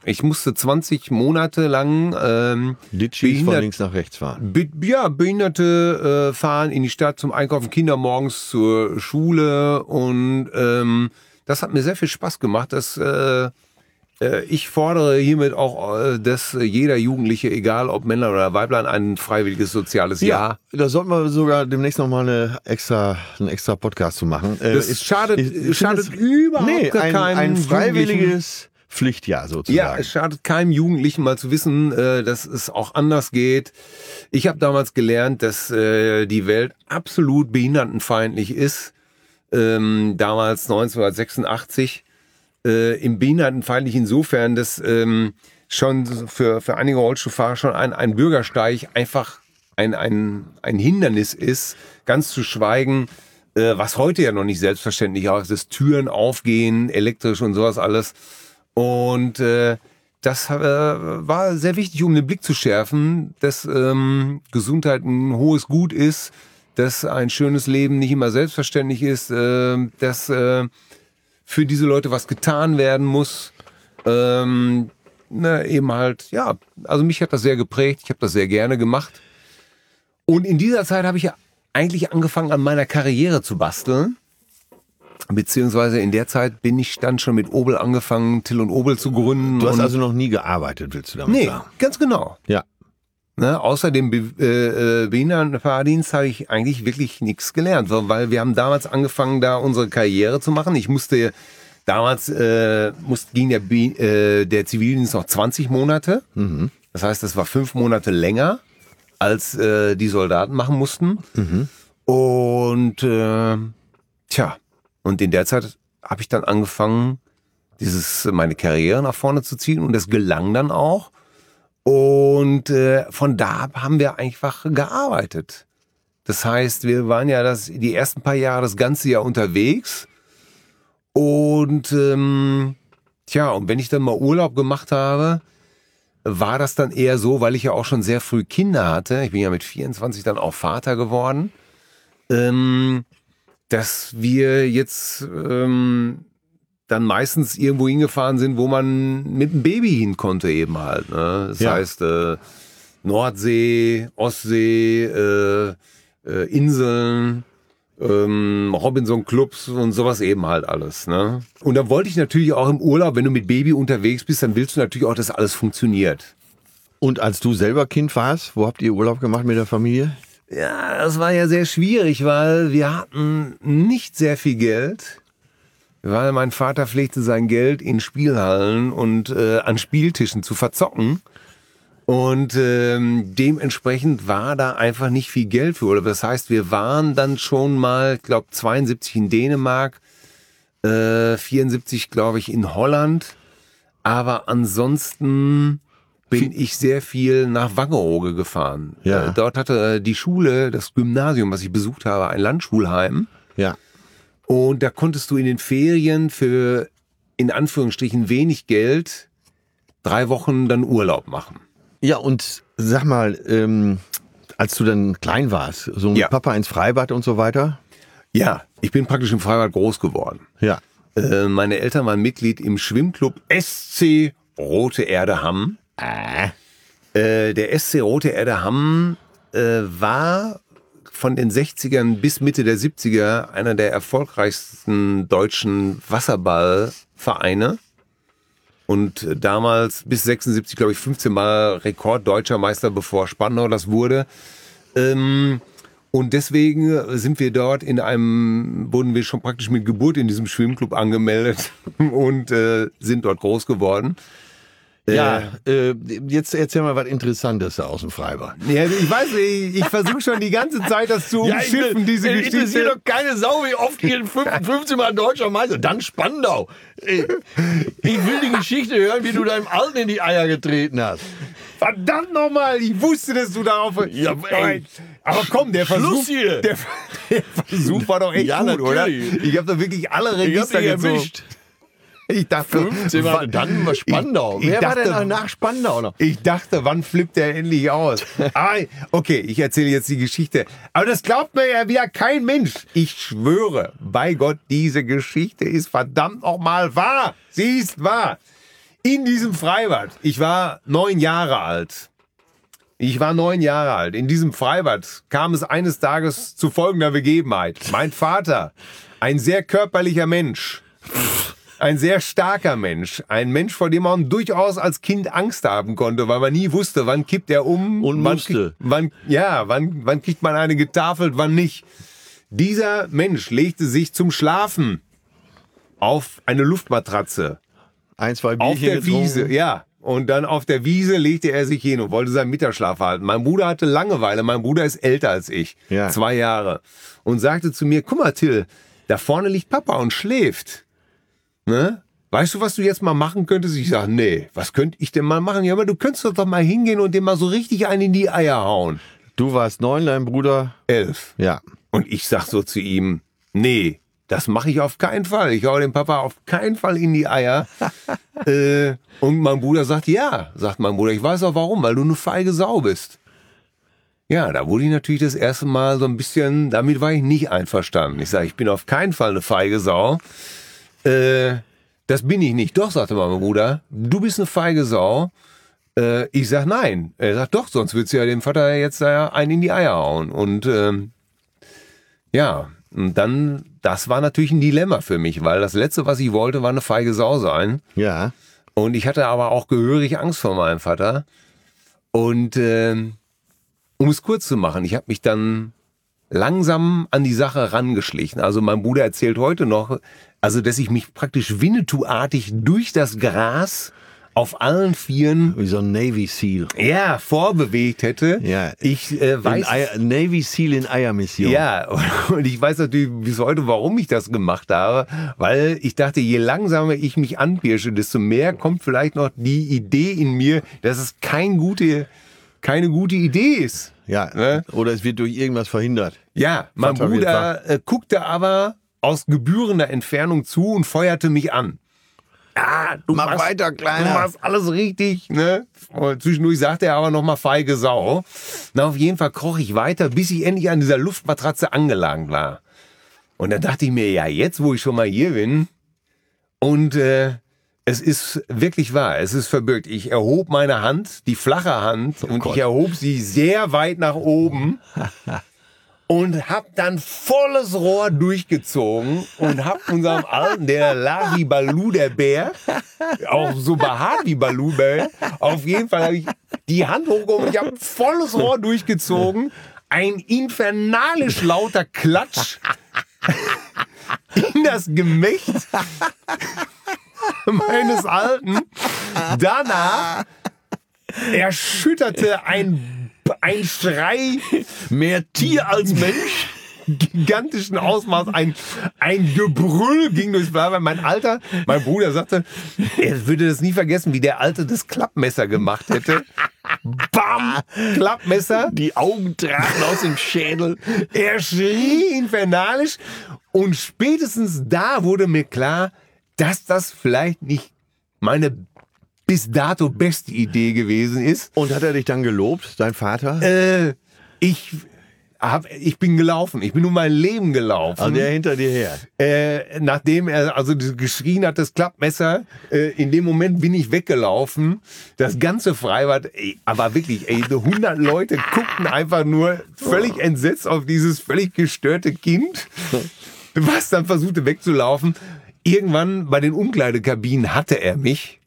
Ich musste 20 Monate lang Litschis von links nach rechts fahren. Behinderte fahren in die Stadt zum Einkaufen, Kinder morgens zur Schule und das hat mir sehr viel Spaß gemacht. Ich fordere hiermit auch, dass jeder Jugendliche, egal ob Männer oder Weiblein, ein freiwilliges soziales Jahr. Da sollten wir sogar demnächst nochmal einen extra Podcast zu machen. Das schadet überhaupt keinem ein freiwilliges Pflichtjahr sozusagen. Ja, es schadet keinem Jugendlichen mal zu wissen, dass es auch anders geht. Ich habe damals gelernt, dass die Welt absolut behindertenfeindlich ist. Damals 1986. Im behindertenfeindlich insofern, dass schon für einige Rollstuhlfahrer schon ein Bürgersteig einfach ein Hindernis ist, ganz zu schweigen, was heute ja noch nicht selbstverständlich ist, dass Türen aufgehen, elektrisch und sowas alles. Und das war sehr wichtig, um den Blick zu schärfen, dass Gesundheit ein hohes Gut ist, dass ein schönes Leben nicht immer selbstverständlich ist, dass für diese Leute was getan werden muss. Eben halt, ja, also mich hat das sehr geprägt, ich habe das sehr gerne gemacht. Und in dieser Zeit habe ich ja eigentlich angefangen, an meiner Karriere zu basteln. Beziehungsweise in der Zeit bin ich dann schon mit Obel angefangen, Till und Obel zu gründen. Du hast also noch nie gearbeitet, willst du damit sagen? Nee, ganz genau. Ja. Ne, außer dem Behindertenfahrdienst habe ich eigentlich wirklich nichts gelernt, weil wir haben damals angefangen, da unsere Karriere zu machen. Ich musste damals ging der Zivildienst noch 20 Monate. Mhm. Das heißt, das war 5 Monate länger, als die Soldaten machen mussten. Mhm. Und und in der Zeit habe ich dann angefangen, meine Karriere nach vorne zu ziehen und das gelang dann auch. Und von da haben wir einfach gearbeitet. Das heißt, wir waren ja die ersten paar Jahre das ganze Jahr unterwegs. Und und wenn ich dann mal Urlaub gemacht habe, war das dann eher so, weil ich ja auch schon sehr früh Kinder hatte. Ich bin ja mit 24 dann auch Vater geworden. Dass wir jetzt dann meistens irgendwo hingefahren sind, wo man mit dem Baby hin konnte eben halt. Ne? Das heißt Nordsee, Ostsee, Inseln, Robinson-Clubs und sowas eben halt alles. Ne? Und dann wollte ich natürlich auch im Urlaub, wenn du mit Baby unterwegs bist, dann willst du natürlich auch, dass alles funktioniert. Und als du selber Kind warst, wo habt ihr Urlaub gemacht mit der Familie? Ja, das war ja sehr schwierig, weil wir hatten nicht sehr viel Geld. Weil mein Vater pflegte sein Geld in Spielhallen und an Spieltischen zu verzocken. Und dementsprechend war da einfach nicht viel Geld für. Das heißt, wir waren dann schon mal, ich glaube 72 in Dänemark, 74 glaube ich in Holland. Aber ansonsten bin ich sehr viel nach Wangerooge gefahren. Ja. Dort hatte die Schule, das Gymnasium, was ich besucht habe, ein Landschulheim. Ja. Und da konntest du in den Ferien für, in Anführungsstrichen, wenig Geld 3 Wochen dann Urlaub machen. Ja, und sag mal, als du dann klein warst, so mit Papa ins Freibad und so weiter? Ja, ich bin praktisch im Freibad groß geworden. Ja. Meine Eltern waren Mitglied im Schwimmclub SC Rote Erde Hamm. Der SC Rote Erde Hamm war von den 60ern bis Mitte der 70er einer der erfolgreichsten deutschen Wasserballvereine. Und damals bis 76, glaube ich, 15 Mal Rekorddeutscher Meister, bevor Spandau das wurde. Und deswegen sind wir dort wurden wir schon praktisch mit Geburt in diesem Schwimmclub angemeldet und sind dort groß geworden. Ja, jetzt erzähl mal was Interessantes aus dem Freibad. Ja, ich weiß nicht, ich versuche schon die ganze Zeit, das zu umschiffen, diese Geschichte. Interessiert doch keine Sau, wie oft ihr 15 Mal deutscher Meister, dann Spandau. Ich will die Geschichte hören, wie du deinem Alten in die Eier getreten hast. Verdammt nochmal, ich wusste, dass du darauf... Ja, ey. Aber komm, der Versuch hier. Der Versuch war doch echt gut, natürlich. Oder? Ich habe da wirklich alle Register gezogen. Erwischt. Ich dachte, 15 Mal, dann war Spandau. Wer war denn nach Spandau noch? Ich dachte, wann flippt der endlich aus? Okay, ich erzähle jetzt die Geschichte. Aber das glaubt mir ja wieder kein Mensch. Ich schwöre, bei Gott, diese Geschichte ist verdammt nochmal wahr. Sie ist wahr. In diesem Freibad. Ich war 9 Jahre alt. In diesem Freibad kam es eines Tages zu folgender Begebenheit. Mein Vater, ein sehr körperlicher Mensch, ein sehr starker Mensch, ein Mensch, vor dem man durchaus als Kind Angst haben konnte, weil man nie wusste, wann kippt er um und musste. Wann kriegt man eine getafelt, wann nicht. Dieser Mensch legte sich zum Schlafen auf eine Luftmatratze. 1, 2 Bierchen auf der getrunken. Wiese, ja. Und dann auf der Wiese legte er sich hin und wollte seinen Mittagsschlaf halten. Mein Bruder hatte Langeweile. Mein Bruder ist älter als ich. Ja. 2 Jahre. Und sagte zu mir, guck mal, Till, da vorne liegt Papa und schläft. Ne? Weißt du, was du jetzt mal machen könntest? Ich sage, nee, was könnte ich denn mal machen? Ja, aber du könntest doch mal hingehen und dem mal so richtig einen in die Eier hauen. Du warst 9, dein Bruder 11. Ja. Und ich sag so zu ihm, nee, das mache ich auf keinen Fall. Ich hau dem Papa auf keinen Fall in die Eier. Und mein Bruder sagt, ja, sagt mein Bruder, ich weiß auch warum, weil du eine feige Sau bist. Ja, da wurde ich natürlich das erste Mal so ein bisschen, damit war ich nicht einverstanden. Ich sage, ich bin auf keinen Fall eine feige Sau. Das bin ich nicht. Doch, sagte mein Bruder, du bist eine feige Sau. Ich sag, nein. Er sagt, doch, sonst würdest du ja dem Vater jetzt einen in die Eier hauen. Und ja, und dann, das war natürlich ein Dilemma für mich, weil das Letzte, was ich wollte, war eine feige Sau sein. Ja. Und ich hatte aber auch gehörig Angst vor meinem Vater. Und um es kurz zu machen, ich habe mich dann langsam an die Sache rangeschlichen. Also mein Bruder erzählt heute noch, also dass ich mich praktisch Winnetou-artig durch das Gras auf allen Vieren, Wie so ein Navy Seal. ja, vorbewegt hätte. Ja. Ich weiß, Navy Seal in Eiermission. ja, und ich weiß natürlich bis heute, warum ich das gemacht habe, weil ich dachte, je langsamer ich mich anpirsche, desto mehr kommt vielleicht noch die Idee in mir, dass es keine gute Idee ist. Ja. Ne? Oder es wird durch irgendwas verhindert. Ja, mein Vater wird Bruder guckte aber aus gebührender Entfernung zu und feuerte mich an. Ja, du Mach machst, weiter, Kleiner. Du machst alles richtig, ne? Und zwischendurch sagte er aber noch mal feige Sau. Na, auf jeden Fall kroch ich weiter, bis ich endlich an dieser Luftmatratze angelangt war. Und dann dachte ich mir, ja, jetzt, wo ich schon mal hier bin, und es ist wirklich wahr, es ist verbürgt. Ich erhob meine Hand, die flache Hand, und Gott. ich erhob sie sehr weit nach oben. Und hab dann volles Rohr durchgezogen und hab unserem Alten, der lag wie Baloo, der Bär, auch so behaart wie Baloo, Bär, auf jeden Fall habe ich die Hand hochgehoben und ich hab volles Rohr durchgezogen. Ein infernalisch lauter Klatsch in das Gemächt meines Alten. Danach erschütterte ein Schrei Mehr Tier als Mensch. gigantischen Ausmaß, ein Gebrüll ging durchs Blatt. Mein Bruder sagte, er würde das nie vergessen, wie der Alte das Klappmesser gemacht hätte. Bam! Klappmesser. Die Augen traten aus dem Schädel. Er schrie infernalisch und spätestens da wurde mir klar, dass das vielleicht nicht meine bis dato beste Idee gewesen ist. Und hat er dich dann gelobt, dein Vater? Ich bin gelaufen. Ich bin um mein Leben gelaufen. Also der hinter dir her. Nachdem er also geschrien hat, das Klappmesser, in dem Moment bin ich weggelaufen. Das ganze Freibad, aber wirklich, 100 Leute guckten einfach nur völlig entsetzt auf dieses völlig gestörte Kind, was dann versuchte wegzulaufen. Irgendwann bei den Umkleidekabinen hatte er mich.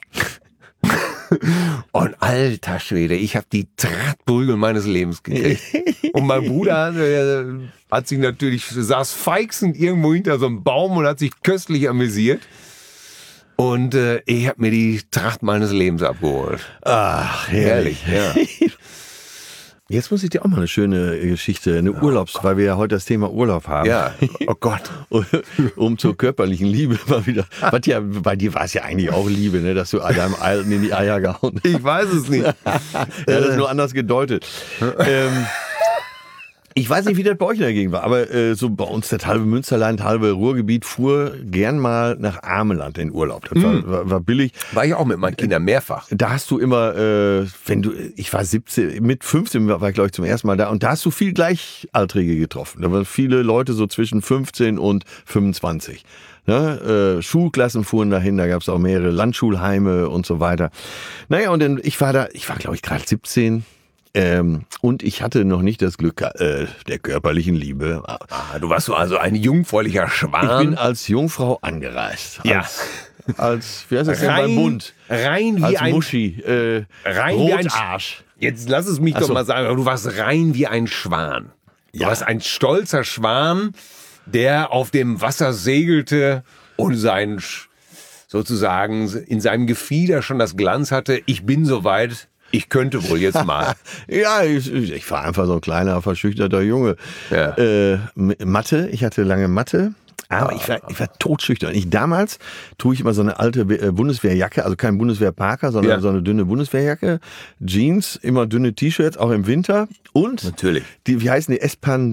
Und alter Schwede, ich habe die Drahtprügel meines Lebens gekriegt. Und mein Bruder hat sich natürlich, saß feixend irgendwo hinter so einem Baum und hat sich köstlich amüsiert. Und ich habe mir die Tracht meines Lebens abgeholt. Ach, herrlich. Ja. Jetzt muss ich dir auch mal eine schöne Geschichte, weil wir ja heute das Thema Urlaub haben. Ja, oh Gott. Um zur körperlichen Liebe mal wieder. Was ja, bei dir war es ja eigentlich auch Liebe, ne, dass du deinem Alten in die Eier gehauen hast. Ich weiß es nicht. Er hat es nur anders gedeutet. Ich weiß nicht, wie das bei euch dagegen war, aber so bei uns das halbe Münsterland, halbe Ruhrgebiet fuhr gern mal nach Ameland in Urlaub. Das war billig. War ich auch mit meinen Kindern mehrfach. Da hast du immer, ich war 17, mit 15 war ich glaube ich zum ersten Mal da und da hast du viel Gleichaltrige getroffen. Da waren viele Leute so zwischen 15 und 25. Ne? Schulklassen fuhren dahin, da gab es auch mehrere Landschulheime und so weiter. Naja, und dann, ich war glaube ich gerade 17. Und ich hatte noch nicht das Glück der körperlichen Liebe. Du warst so also ein jungfräulicher Schwan. Ich bin als Jungfrau angereist. Ja. Als wie heißt das denn beim Bund? Rein wie als ein Muschi. rein Rotarsch. Jetzt lass es mich doch mal sagen, du warst rein wie ein Schwan. Du warst ein stolzer Schwan, der auf dem Wasser segelte und sozusagen in seinem Gefieder schon das Glanz hatte. Ich bin soweit. Ich könnte wohl jetzt mal. Ja, ich war einfach so ein kleiner, verschüchterter Junge. Ja. Mathe, ich hatte lange Mathe. Aber ich war totschüchtern. Damals trug ich immer so eine alte Bundeswehrjacke, also kein Bundeswehrparker, sondern so eine dünne Bundeswehrjacke, Jeans, immer dünne T-Shirts, auch im Winter. Und natürlich. Wie heißen die?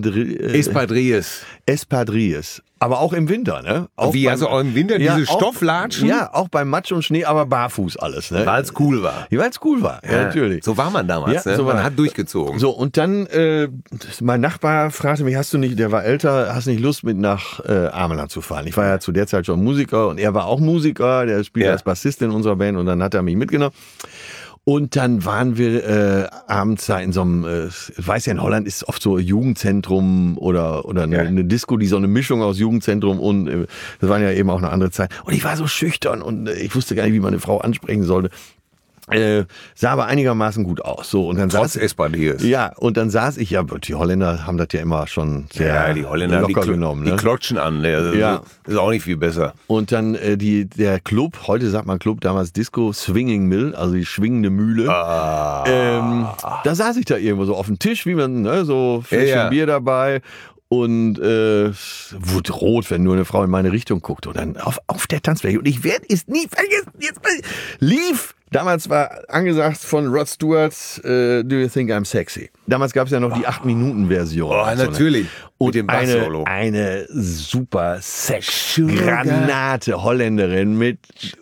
Espadrilles. Aber auch im Winter, ne? Auch also auch im Winter diese Stofflatschen? Ja, auch beim Matsch und Schnee, aber barfuß alles, ne? Weil es cool war. Ja, weil es cool war, ja, natürlich. So war man damals, ne? So Man hat durchgezogen. So, und dann, mein Nachbar fragte mich, der war älter, hast du nicht Lust mit nach Ameland zu fahren? Ich war ja zu der Zeit schon Musiker und er war auch Musiker, der spielt als Bassist in unserer Band und dann hat er mich mitgenommen. Und dann waren wir abends da in so einem, ich weiß ja, in Holland ist oft so Jugendzentrum oder eine Disco, die so eine Mischung aus Jugendzentrum und das waren ja eben auch eine andere Zeit. Und ich war so schüchtern und ich wusste gar nicht, wie man eine Frau ansprechen sollte. Sah aber einigermaßen gut aus. So, und dann Trotz Espadrilles. Ja, und dann saß ich, die Holländer haben das ja immer schon sehr die Holländer locker genommen. Ne? Die klotschen an, ist auch nicht viel besser. Und dann der Club, heute sagt man Club, damals Disco, Swinging Mill, also die schwingende Mühle. Da saß ich da irgendwo so auf dem Tisch, wie man, ne, so Fläschchen Bier dabei. Und wurde rot, wenn nur eine Frau in meine Richtung guckte. Und dann auf der Tanzfläche. Und ich werde es nie vergessen. Lief. Damals war angesagt von Rod Stewart, Do You Think I'm Sexy? Damals gab es ja noch die 8-Minuten-Version. Natürlich. Und mit dem Bass-Solo. Eine super Sex-Granate Holländerin mit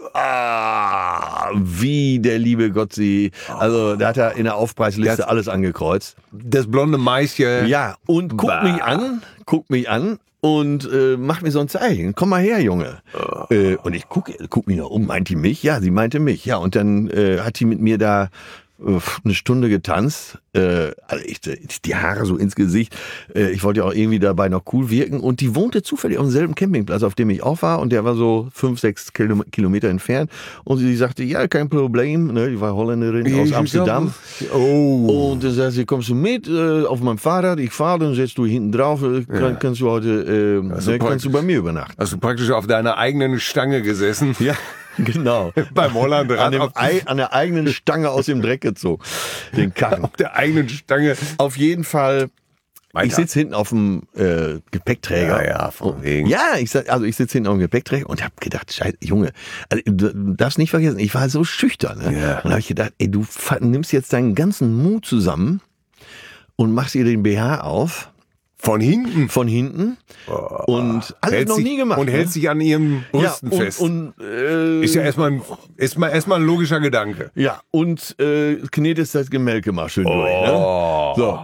wie der liebe Gott sie. Also da hat er in der Aufpreisliste alles angekreuzt. Das blonde Maischen. Ja, und guckt mich an. Und macht mir so ein Zeichen. Komm mal her, Junge. Und ich guck mich noch um. Meint die mich? Ja, sie meinte mich. Ja, und dann hat die mit mir da eine Stunde getanzt. Also die Haare so ins Gesicht. Ich wollte ja auch irgendwie dabei noch cool wirken. Und die wohnte zufällig auf demselben Campingplatz, auf dem ich auch war. Und der war so 5-6 Kilometer entfernt. Und sie sagte, ja, kein Problem. Ne, die war Holländerin aus Amsterdam. Und dann sagte sie, kommst du mit auf meinem Fahrrad? Ich fahre, dann setzt du hinten drauf. Kannst du heute kannst du bei mir übernachten. Hast du praktisch auf deiner eigenen Stange gesessen? Ja. Genau. Beim Hollandrad. An der eigenen Stange aus dem Dreck gezogen. Den Karren. Auf der eigenen Stange. Auf jeden Fall. Weiter. Ich sitze hinten auf dem Gepäckträger. Ja, von wegen. Ja, ich sitze hinten auf dem Gepäckträger und habe gedacht, Scheiße, Junge, also, du darfst nicht vergessen, ich war so schüchtern. Ne? Ja. Und habe ich gedacht, du nimmst jetzt deinen ganzen Mut zusammen und machst ihr den BH auf. Von hinten? Von hinten. Und alles noch nie gemacht. Und hält sich an ihrem Brüsten fest. Ist ja erstmal ein logischer Gedanke. Ja, und knetest das Gemälke mal schön durch. Ne? So.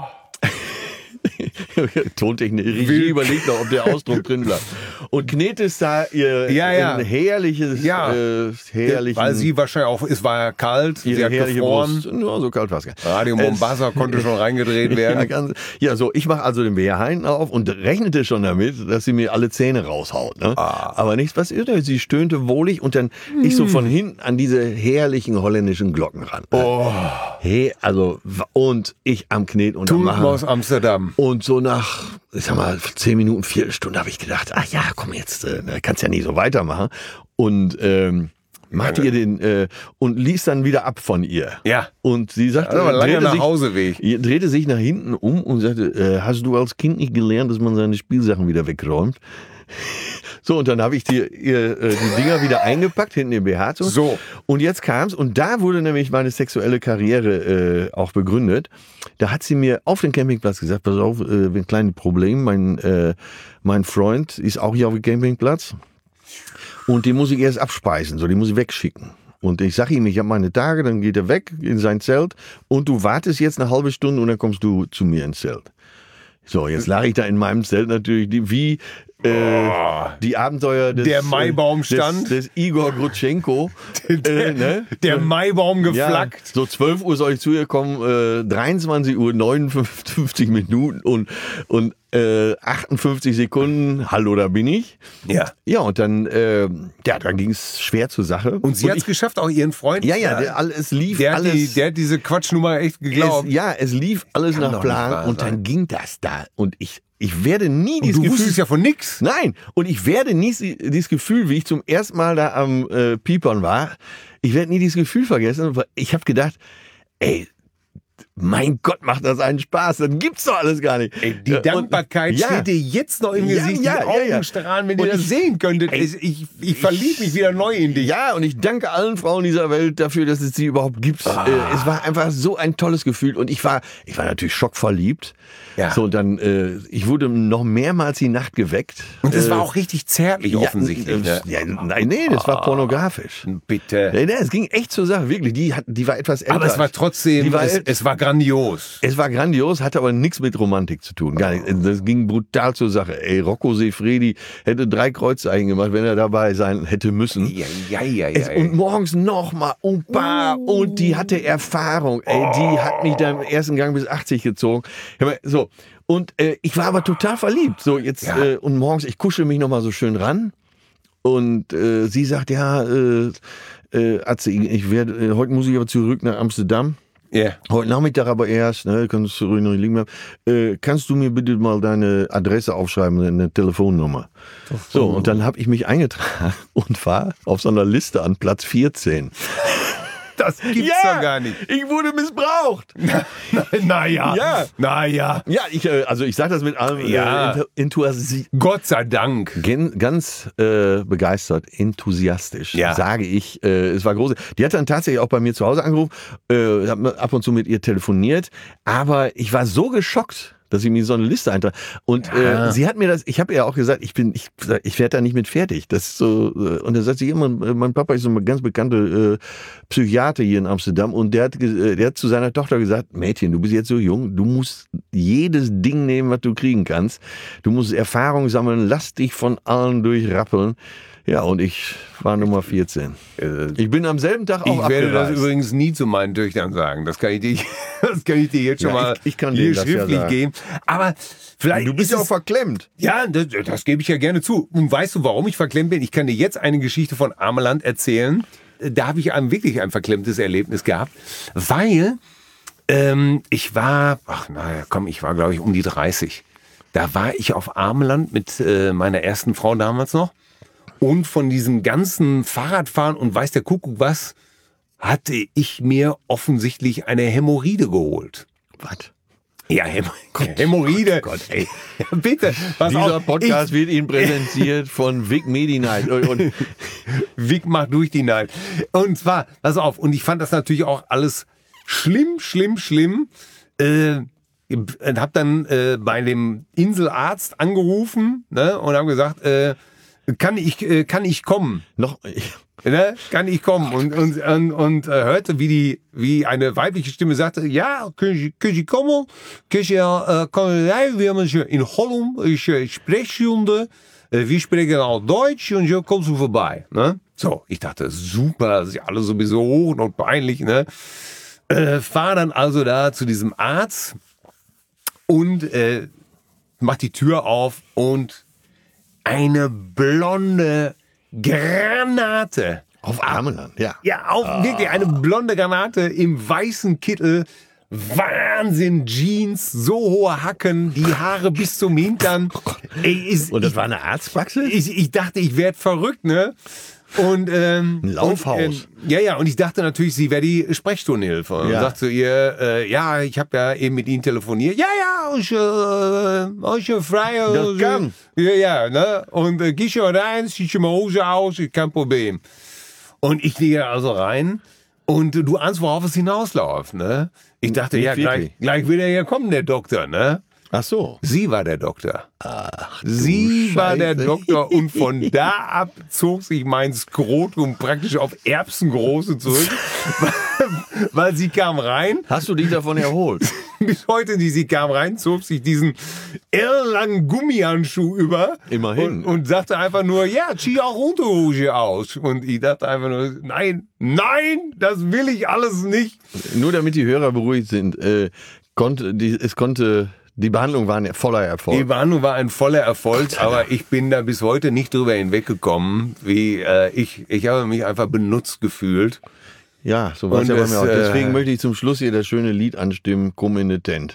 Tontechnik, Regie überlegt noch, ob der Ausdruck drin bleibt. Und knetest da ihr ein herrliches, weil sie wahrscheinlich auch, es war ja kalt, sie hat gefroren. Nur so kalt war es gar nicht. Radio Mombasa konnte schon reingedreht werden. So, ich mache also den BH auf und rechnete schon damit, dass sie mir alle Zähne raushaut. Ne? Aber nichts passiert, sie stöhnte wohlig und dann ich so von hinten an diese herrlichen holländischen Glocken ran. Hey, also, und ich am Knet und am Machen. Aus Amsterdam. Und so nach, ich sag mal, 10 Minuten, Viertelstunde habe ich gedacht, ach ja, komm jetzt, kannst ja nie so weitermachen. Und machte ihr den und ließ dann wieder ab von ihr. Ja. Und sie sagte, drehte sich nach hinten um und sagte, hast du als Kind nicht gelernt, dass man seine Spielsachen wieder wegräumt? So, und dann habe ich die Dinger wieder eingepackt, hinten im BH. So. Und jetzt kam's, und da wurde nämlich meine sexuelle Karriere auch begründet. Da hat sie mir auf dem Campingplatz gesagt, pass auf, ein kleines Problem, mein Freund ist auch hier auf dem Campingplatz und den muss ich erst abspeisen, so, den muss ich wegschicken. Und ich sage ihm, ich habe meine Tage, dann geht er weg in sein Zelt und du wartest jetzt eine halbe Stunde und dann kommst du zu mir ins Zelt. So, jetzt lag ich da in meinem Zelt natürlich wie die Abenteuer der Maibaum stand. Des Igor Grutschenko. Der Maibaum geflaggt. Ja, so 12 Uhr soll ich zu ihr kommen, 23 Uhr 59 Minuten und 58 Sekunden, hallo, da bin ich. Ja. Ja, und dann ging es schwer zur Sache. Und sie hat es geschafft, auch ihren Freund. Es lief der alles. Der hat diese Quatschnummer echt geglaubt. Es lief alles Kann nach doch nicht Plan wahr und sein. dann ging das da. Und ich werde nie dieses Du Gefühl. wusstest ja von nix. Nein, und ich werde nie dieses Gefühl, wie ich zum ersten Mal da am Piepern war, ich werde nie dieses Gefühl vergessen, weil ich habe gedacht, ey, mein Gott, macht das einen Spaß, dann gibt's doch alles gar nicht. Ey, die Dankbarkeit steht dir jetzt noch im Gesicht, die Augen strahlen, wenn ihr das sehen könntet. Ich verliebe mich wieder neu in dich. Ja, und ich danke allen Frauen dieser Welt dafür, dass es sie überhaupt gibt. Es war einfach so ein tolles Gefühl und ich war natürlich schockverliebt. Ja. So, und dann, ich wurde noch mehrmals die Nacht geweckt. Und das war auch richtig zärtlich offensichtlich. Ne? Nein, das war pornografisch. Bitte. Nee, es ging echt zur Sache, wirklich. Die war etwas älter. Aber es war trotzdem, es war grandios. Es war grandios, hatte aber nichts mit Romantik zu tun. Gar nicht. Das ging brutal zur Sache. Ey, Rocco Siffredi hätte 3 Kreuzzeichen gemacht, wenn er dabei sein hätte müssen. Ja. Und morgens nochmal und die hatte Erfahrung. Ey, die hat mich da im ersten Gang bis 80 gezogen. So. Und ich war aber total verliebt. So, jetzt, und morgens, ich kuschel mich nochmal so schön ran. Und sie sagt, Atze, heute muss ich aber zurück nach Amsterdam. Yeah. Heute Nachmittag aber erst, kannst du ruhig noch liegen bleiben. Kannst du mir bitte mal deine Adresse aufschreiben, eine Telefonnummer? So, und dann habe ich mich eingetragen und war auf so einer Liste an Platz 14. Das gibt's doch gar nicht. Ich wurde missbraucht. Naja. Ja, ich sage das mit allem Enthusiasmus. Gott sei Dank. Ganz begeistert, enthusiastisch, sage ich. Es war groß. Die hat dann tatsächlich auch bei mir zu Hause angerufen, habe ab und zu mit ihr telefoniert, aber ich war so geschockt, dass ich mir so eine Liste eintrage. Und sie hat mir das, ich habe ihr auch gesagt, ich werde da nicht mit fertig. Das ist so, und dann sagt sie immer, mein Papa ist so ein ganz bekannter Psychiater hier in Amsterdam und der hat zu seiner Tochter gesagt, Mädchen, du bist jetzt so jung, du musst jedes Ding nehmen, was du kriegen kannst. Du musst Erfahrung sammeln, lass dich von allen durchrappeln. Ja, und ich war Nummer 14. Ich bin am selben Tag auch abgereist. Ich werde das übrigens nie zu meinen Töchtern sagen. Das kann ich dir jetzt schon mal ich kann hier denen das schriftlich geben. Aber vielleicht du bist ja auch verklemmt. Ja, das gebe ich ja gerne zu. Und weißt du, warum ich verklemmt bin? Ich kann dir jetzt eine Geschichte von Ameland erzählen. Da habe ich wirklich ein verklemmtes Erlebnis gehabt. Weil ich war, glaube ich um die 30. Da war ich auf Ameland mit meiner ersten Frau damals noch. Und von diesem ganzen Fahrradfahren und weiß der Kuckuck was, hatte ich mir offensichtlich eine Hämorrhoide geholt. Was? Ja, Hämorrhoide. Gott, ey. Ja, bitte. Dieser Podcast wird Ihnen präsentiert von Vic Medi-Night. Und Vic macht durch die Night. Und zwar, pass auf, und ich fand das natürlich auch alles schlimm. Hab dann bei dem Inselarzt angerufen, ne, und haben gesagt, kann ich kommen? Ne? Kann ich kommen? Und hörte, wie eine weibliche Stimme sagte, ja, können Sie kommen? Wir haben in Holland Sprechstunde, wir sprechen auch Deutsch und so kommst du vorbei. Ne? So, ich dachte, super, das ist ja alles sowieso hoch und peinlich. Ne? Fahr dann also da zu diesem Arzt und mach die Tür auf und eine blonde Granate. auf Ameland, ja. Ja, wirklich eine blonde Granate im weißen Kittel. Wahnsinn, Jeans, so hohe Hacken, die Haare bis zum Hintern. Ey, Und das war eine Arztpraxis? Ich dachte, ich werde verrückt, ne? Und, Ein Laufhaus. Und ich dachte natürlich, sie wäre die Sprechstundenhilfe. Und sagte zu ihr, ich habe ja eben mit Ihnen telefoniert. Ich bin frei. Das kann. Ne? Und geh schon rein, zieh schon mal Hose aus, kein Problem. Und ich gehe also rein und du ahnst, worauf es hinausläuft, ne? Ich dachte, Nicht gleich will er ja kommen, der Doktor, ne? Ach so. Sie war der Doktor. Ach, Sie war der Scheiße. Doktor und von da ab zog sich mein Skrotum praktisch auf Erbsengroße zurück, weil sie kam rein. Hast du dich davon erholt? Bis heute, sie kam rein, zog sich diesen ellenlangen Gummihandschuh über. Immerhin. Und sagte einfach nur, zieh auch Unterhose aus. Und ich dachte einfach nur, nein, das will ich alles nicht. Nur damit die Hörer beruhigt sind, die Behandlungen waren ja voller Erfolg. Die Behandlung war ein voller Erfolg, aber ich bin da bis heute nicht drüber hinweggekommen, wie ich habe mich einfach benutzt gefühlt. Ja, so war es ja bei mir auch. Deswegen möchte ich zum Schluss hier das schöne Lied anstimmen, Kommunitent.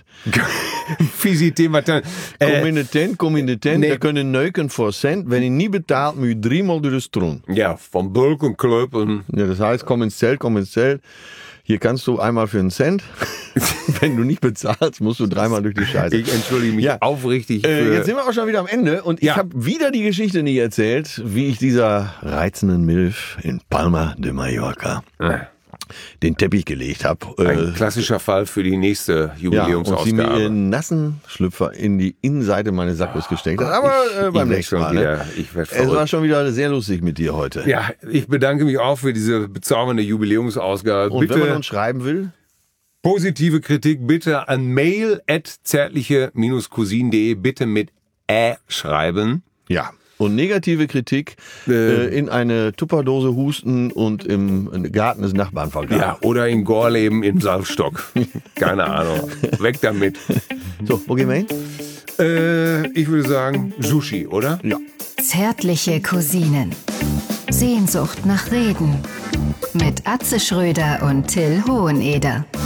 Kommunitent, Nee. wir können neuken voor cent. Wenn ihr nie bezahlt, moet je 3-mal door de stroom. Ja, vom Bulk und Klöpeln. Ja, das heißt, komm ins Zelt. Hier kannst du einmal für einen Cent. Wenn du nicht bezahlst, musst du 3-mal durch die Scheiße. Ich entschuldige mich aufrichtig für... Jetzt sind wir auch schon wieder am Ende und ich habe wieder die Geschichte nicht erzählt, wie ich dieser reizenden Milf in Palma de Mallorca den Teppich gelegt habe. Ein klassischer Fall für die nächste Und sie mir Jubiläumsausgabe. ihren nassen Schlüpfer in die Innenseite meines Sackos gesteckt hat. Aber beim nächsten Mal. Ne? Ich werd Es war verrückt. schon wieder sehr lustig mit dir heute. Ja, ich bedanke mich auch für diese bezaubernde Jubiläumsausgabe. Und wenn man Bitte uns schreiben will, positive Kritik bitte an mail@zärtliche-cousinen.de bitte mit schreiben. ja. Und negative Kritik in eine Tupperdose husten und im Garten des Nachbarn vergraben. Ja, oder in Gorleben im Salzstock. Keine Ahnung. Weg damit. So, wo gehen wir hin? Ich würde sagen Sushi, oder? Ja. Zärtliche Cousinen. Sehnsucht nach Reden. Mit Atze Schröder und Till Hoheneder.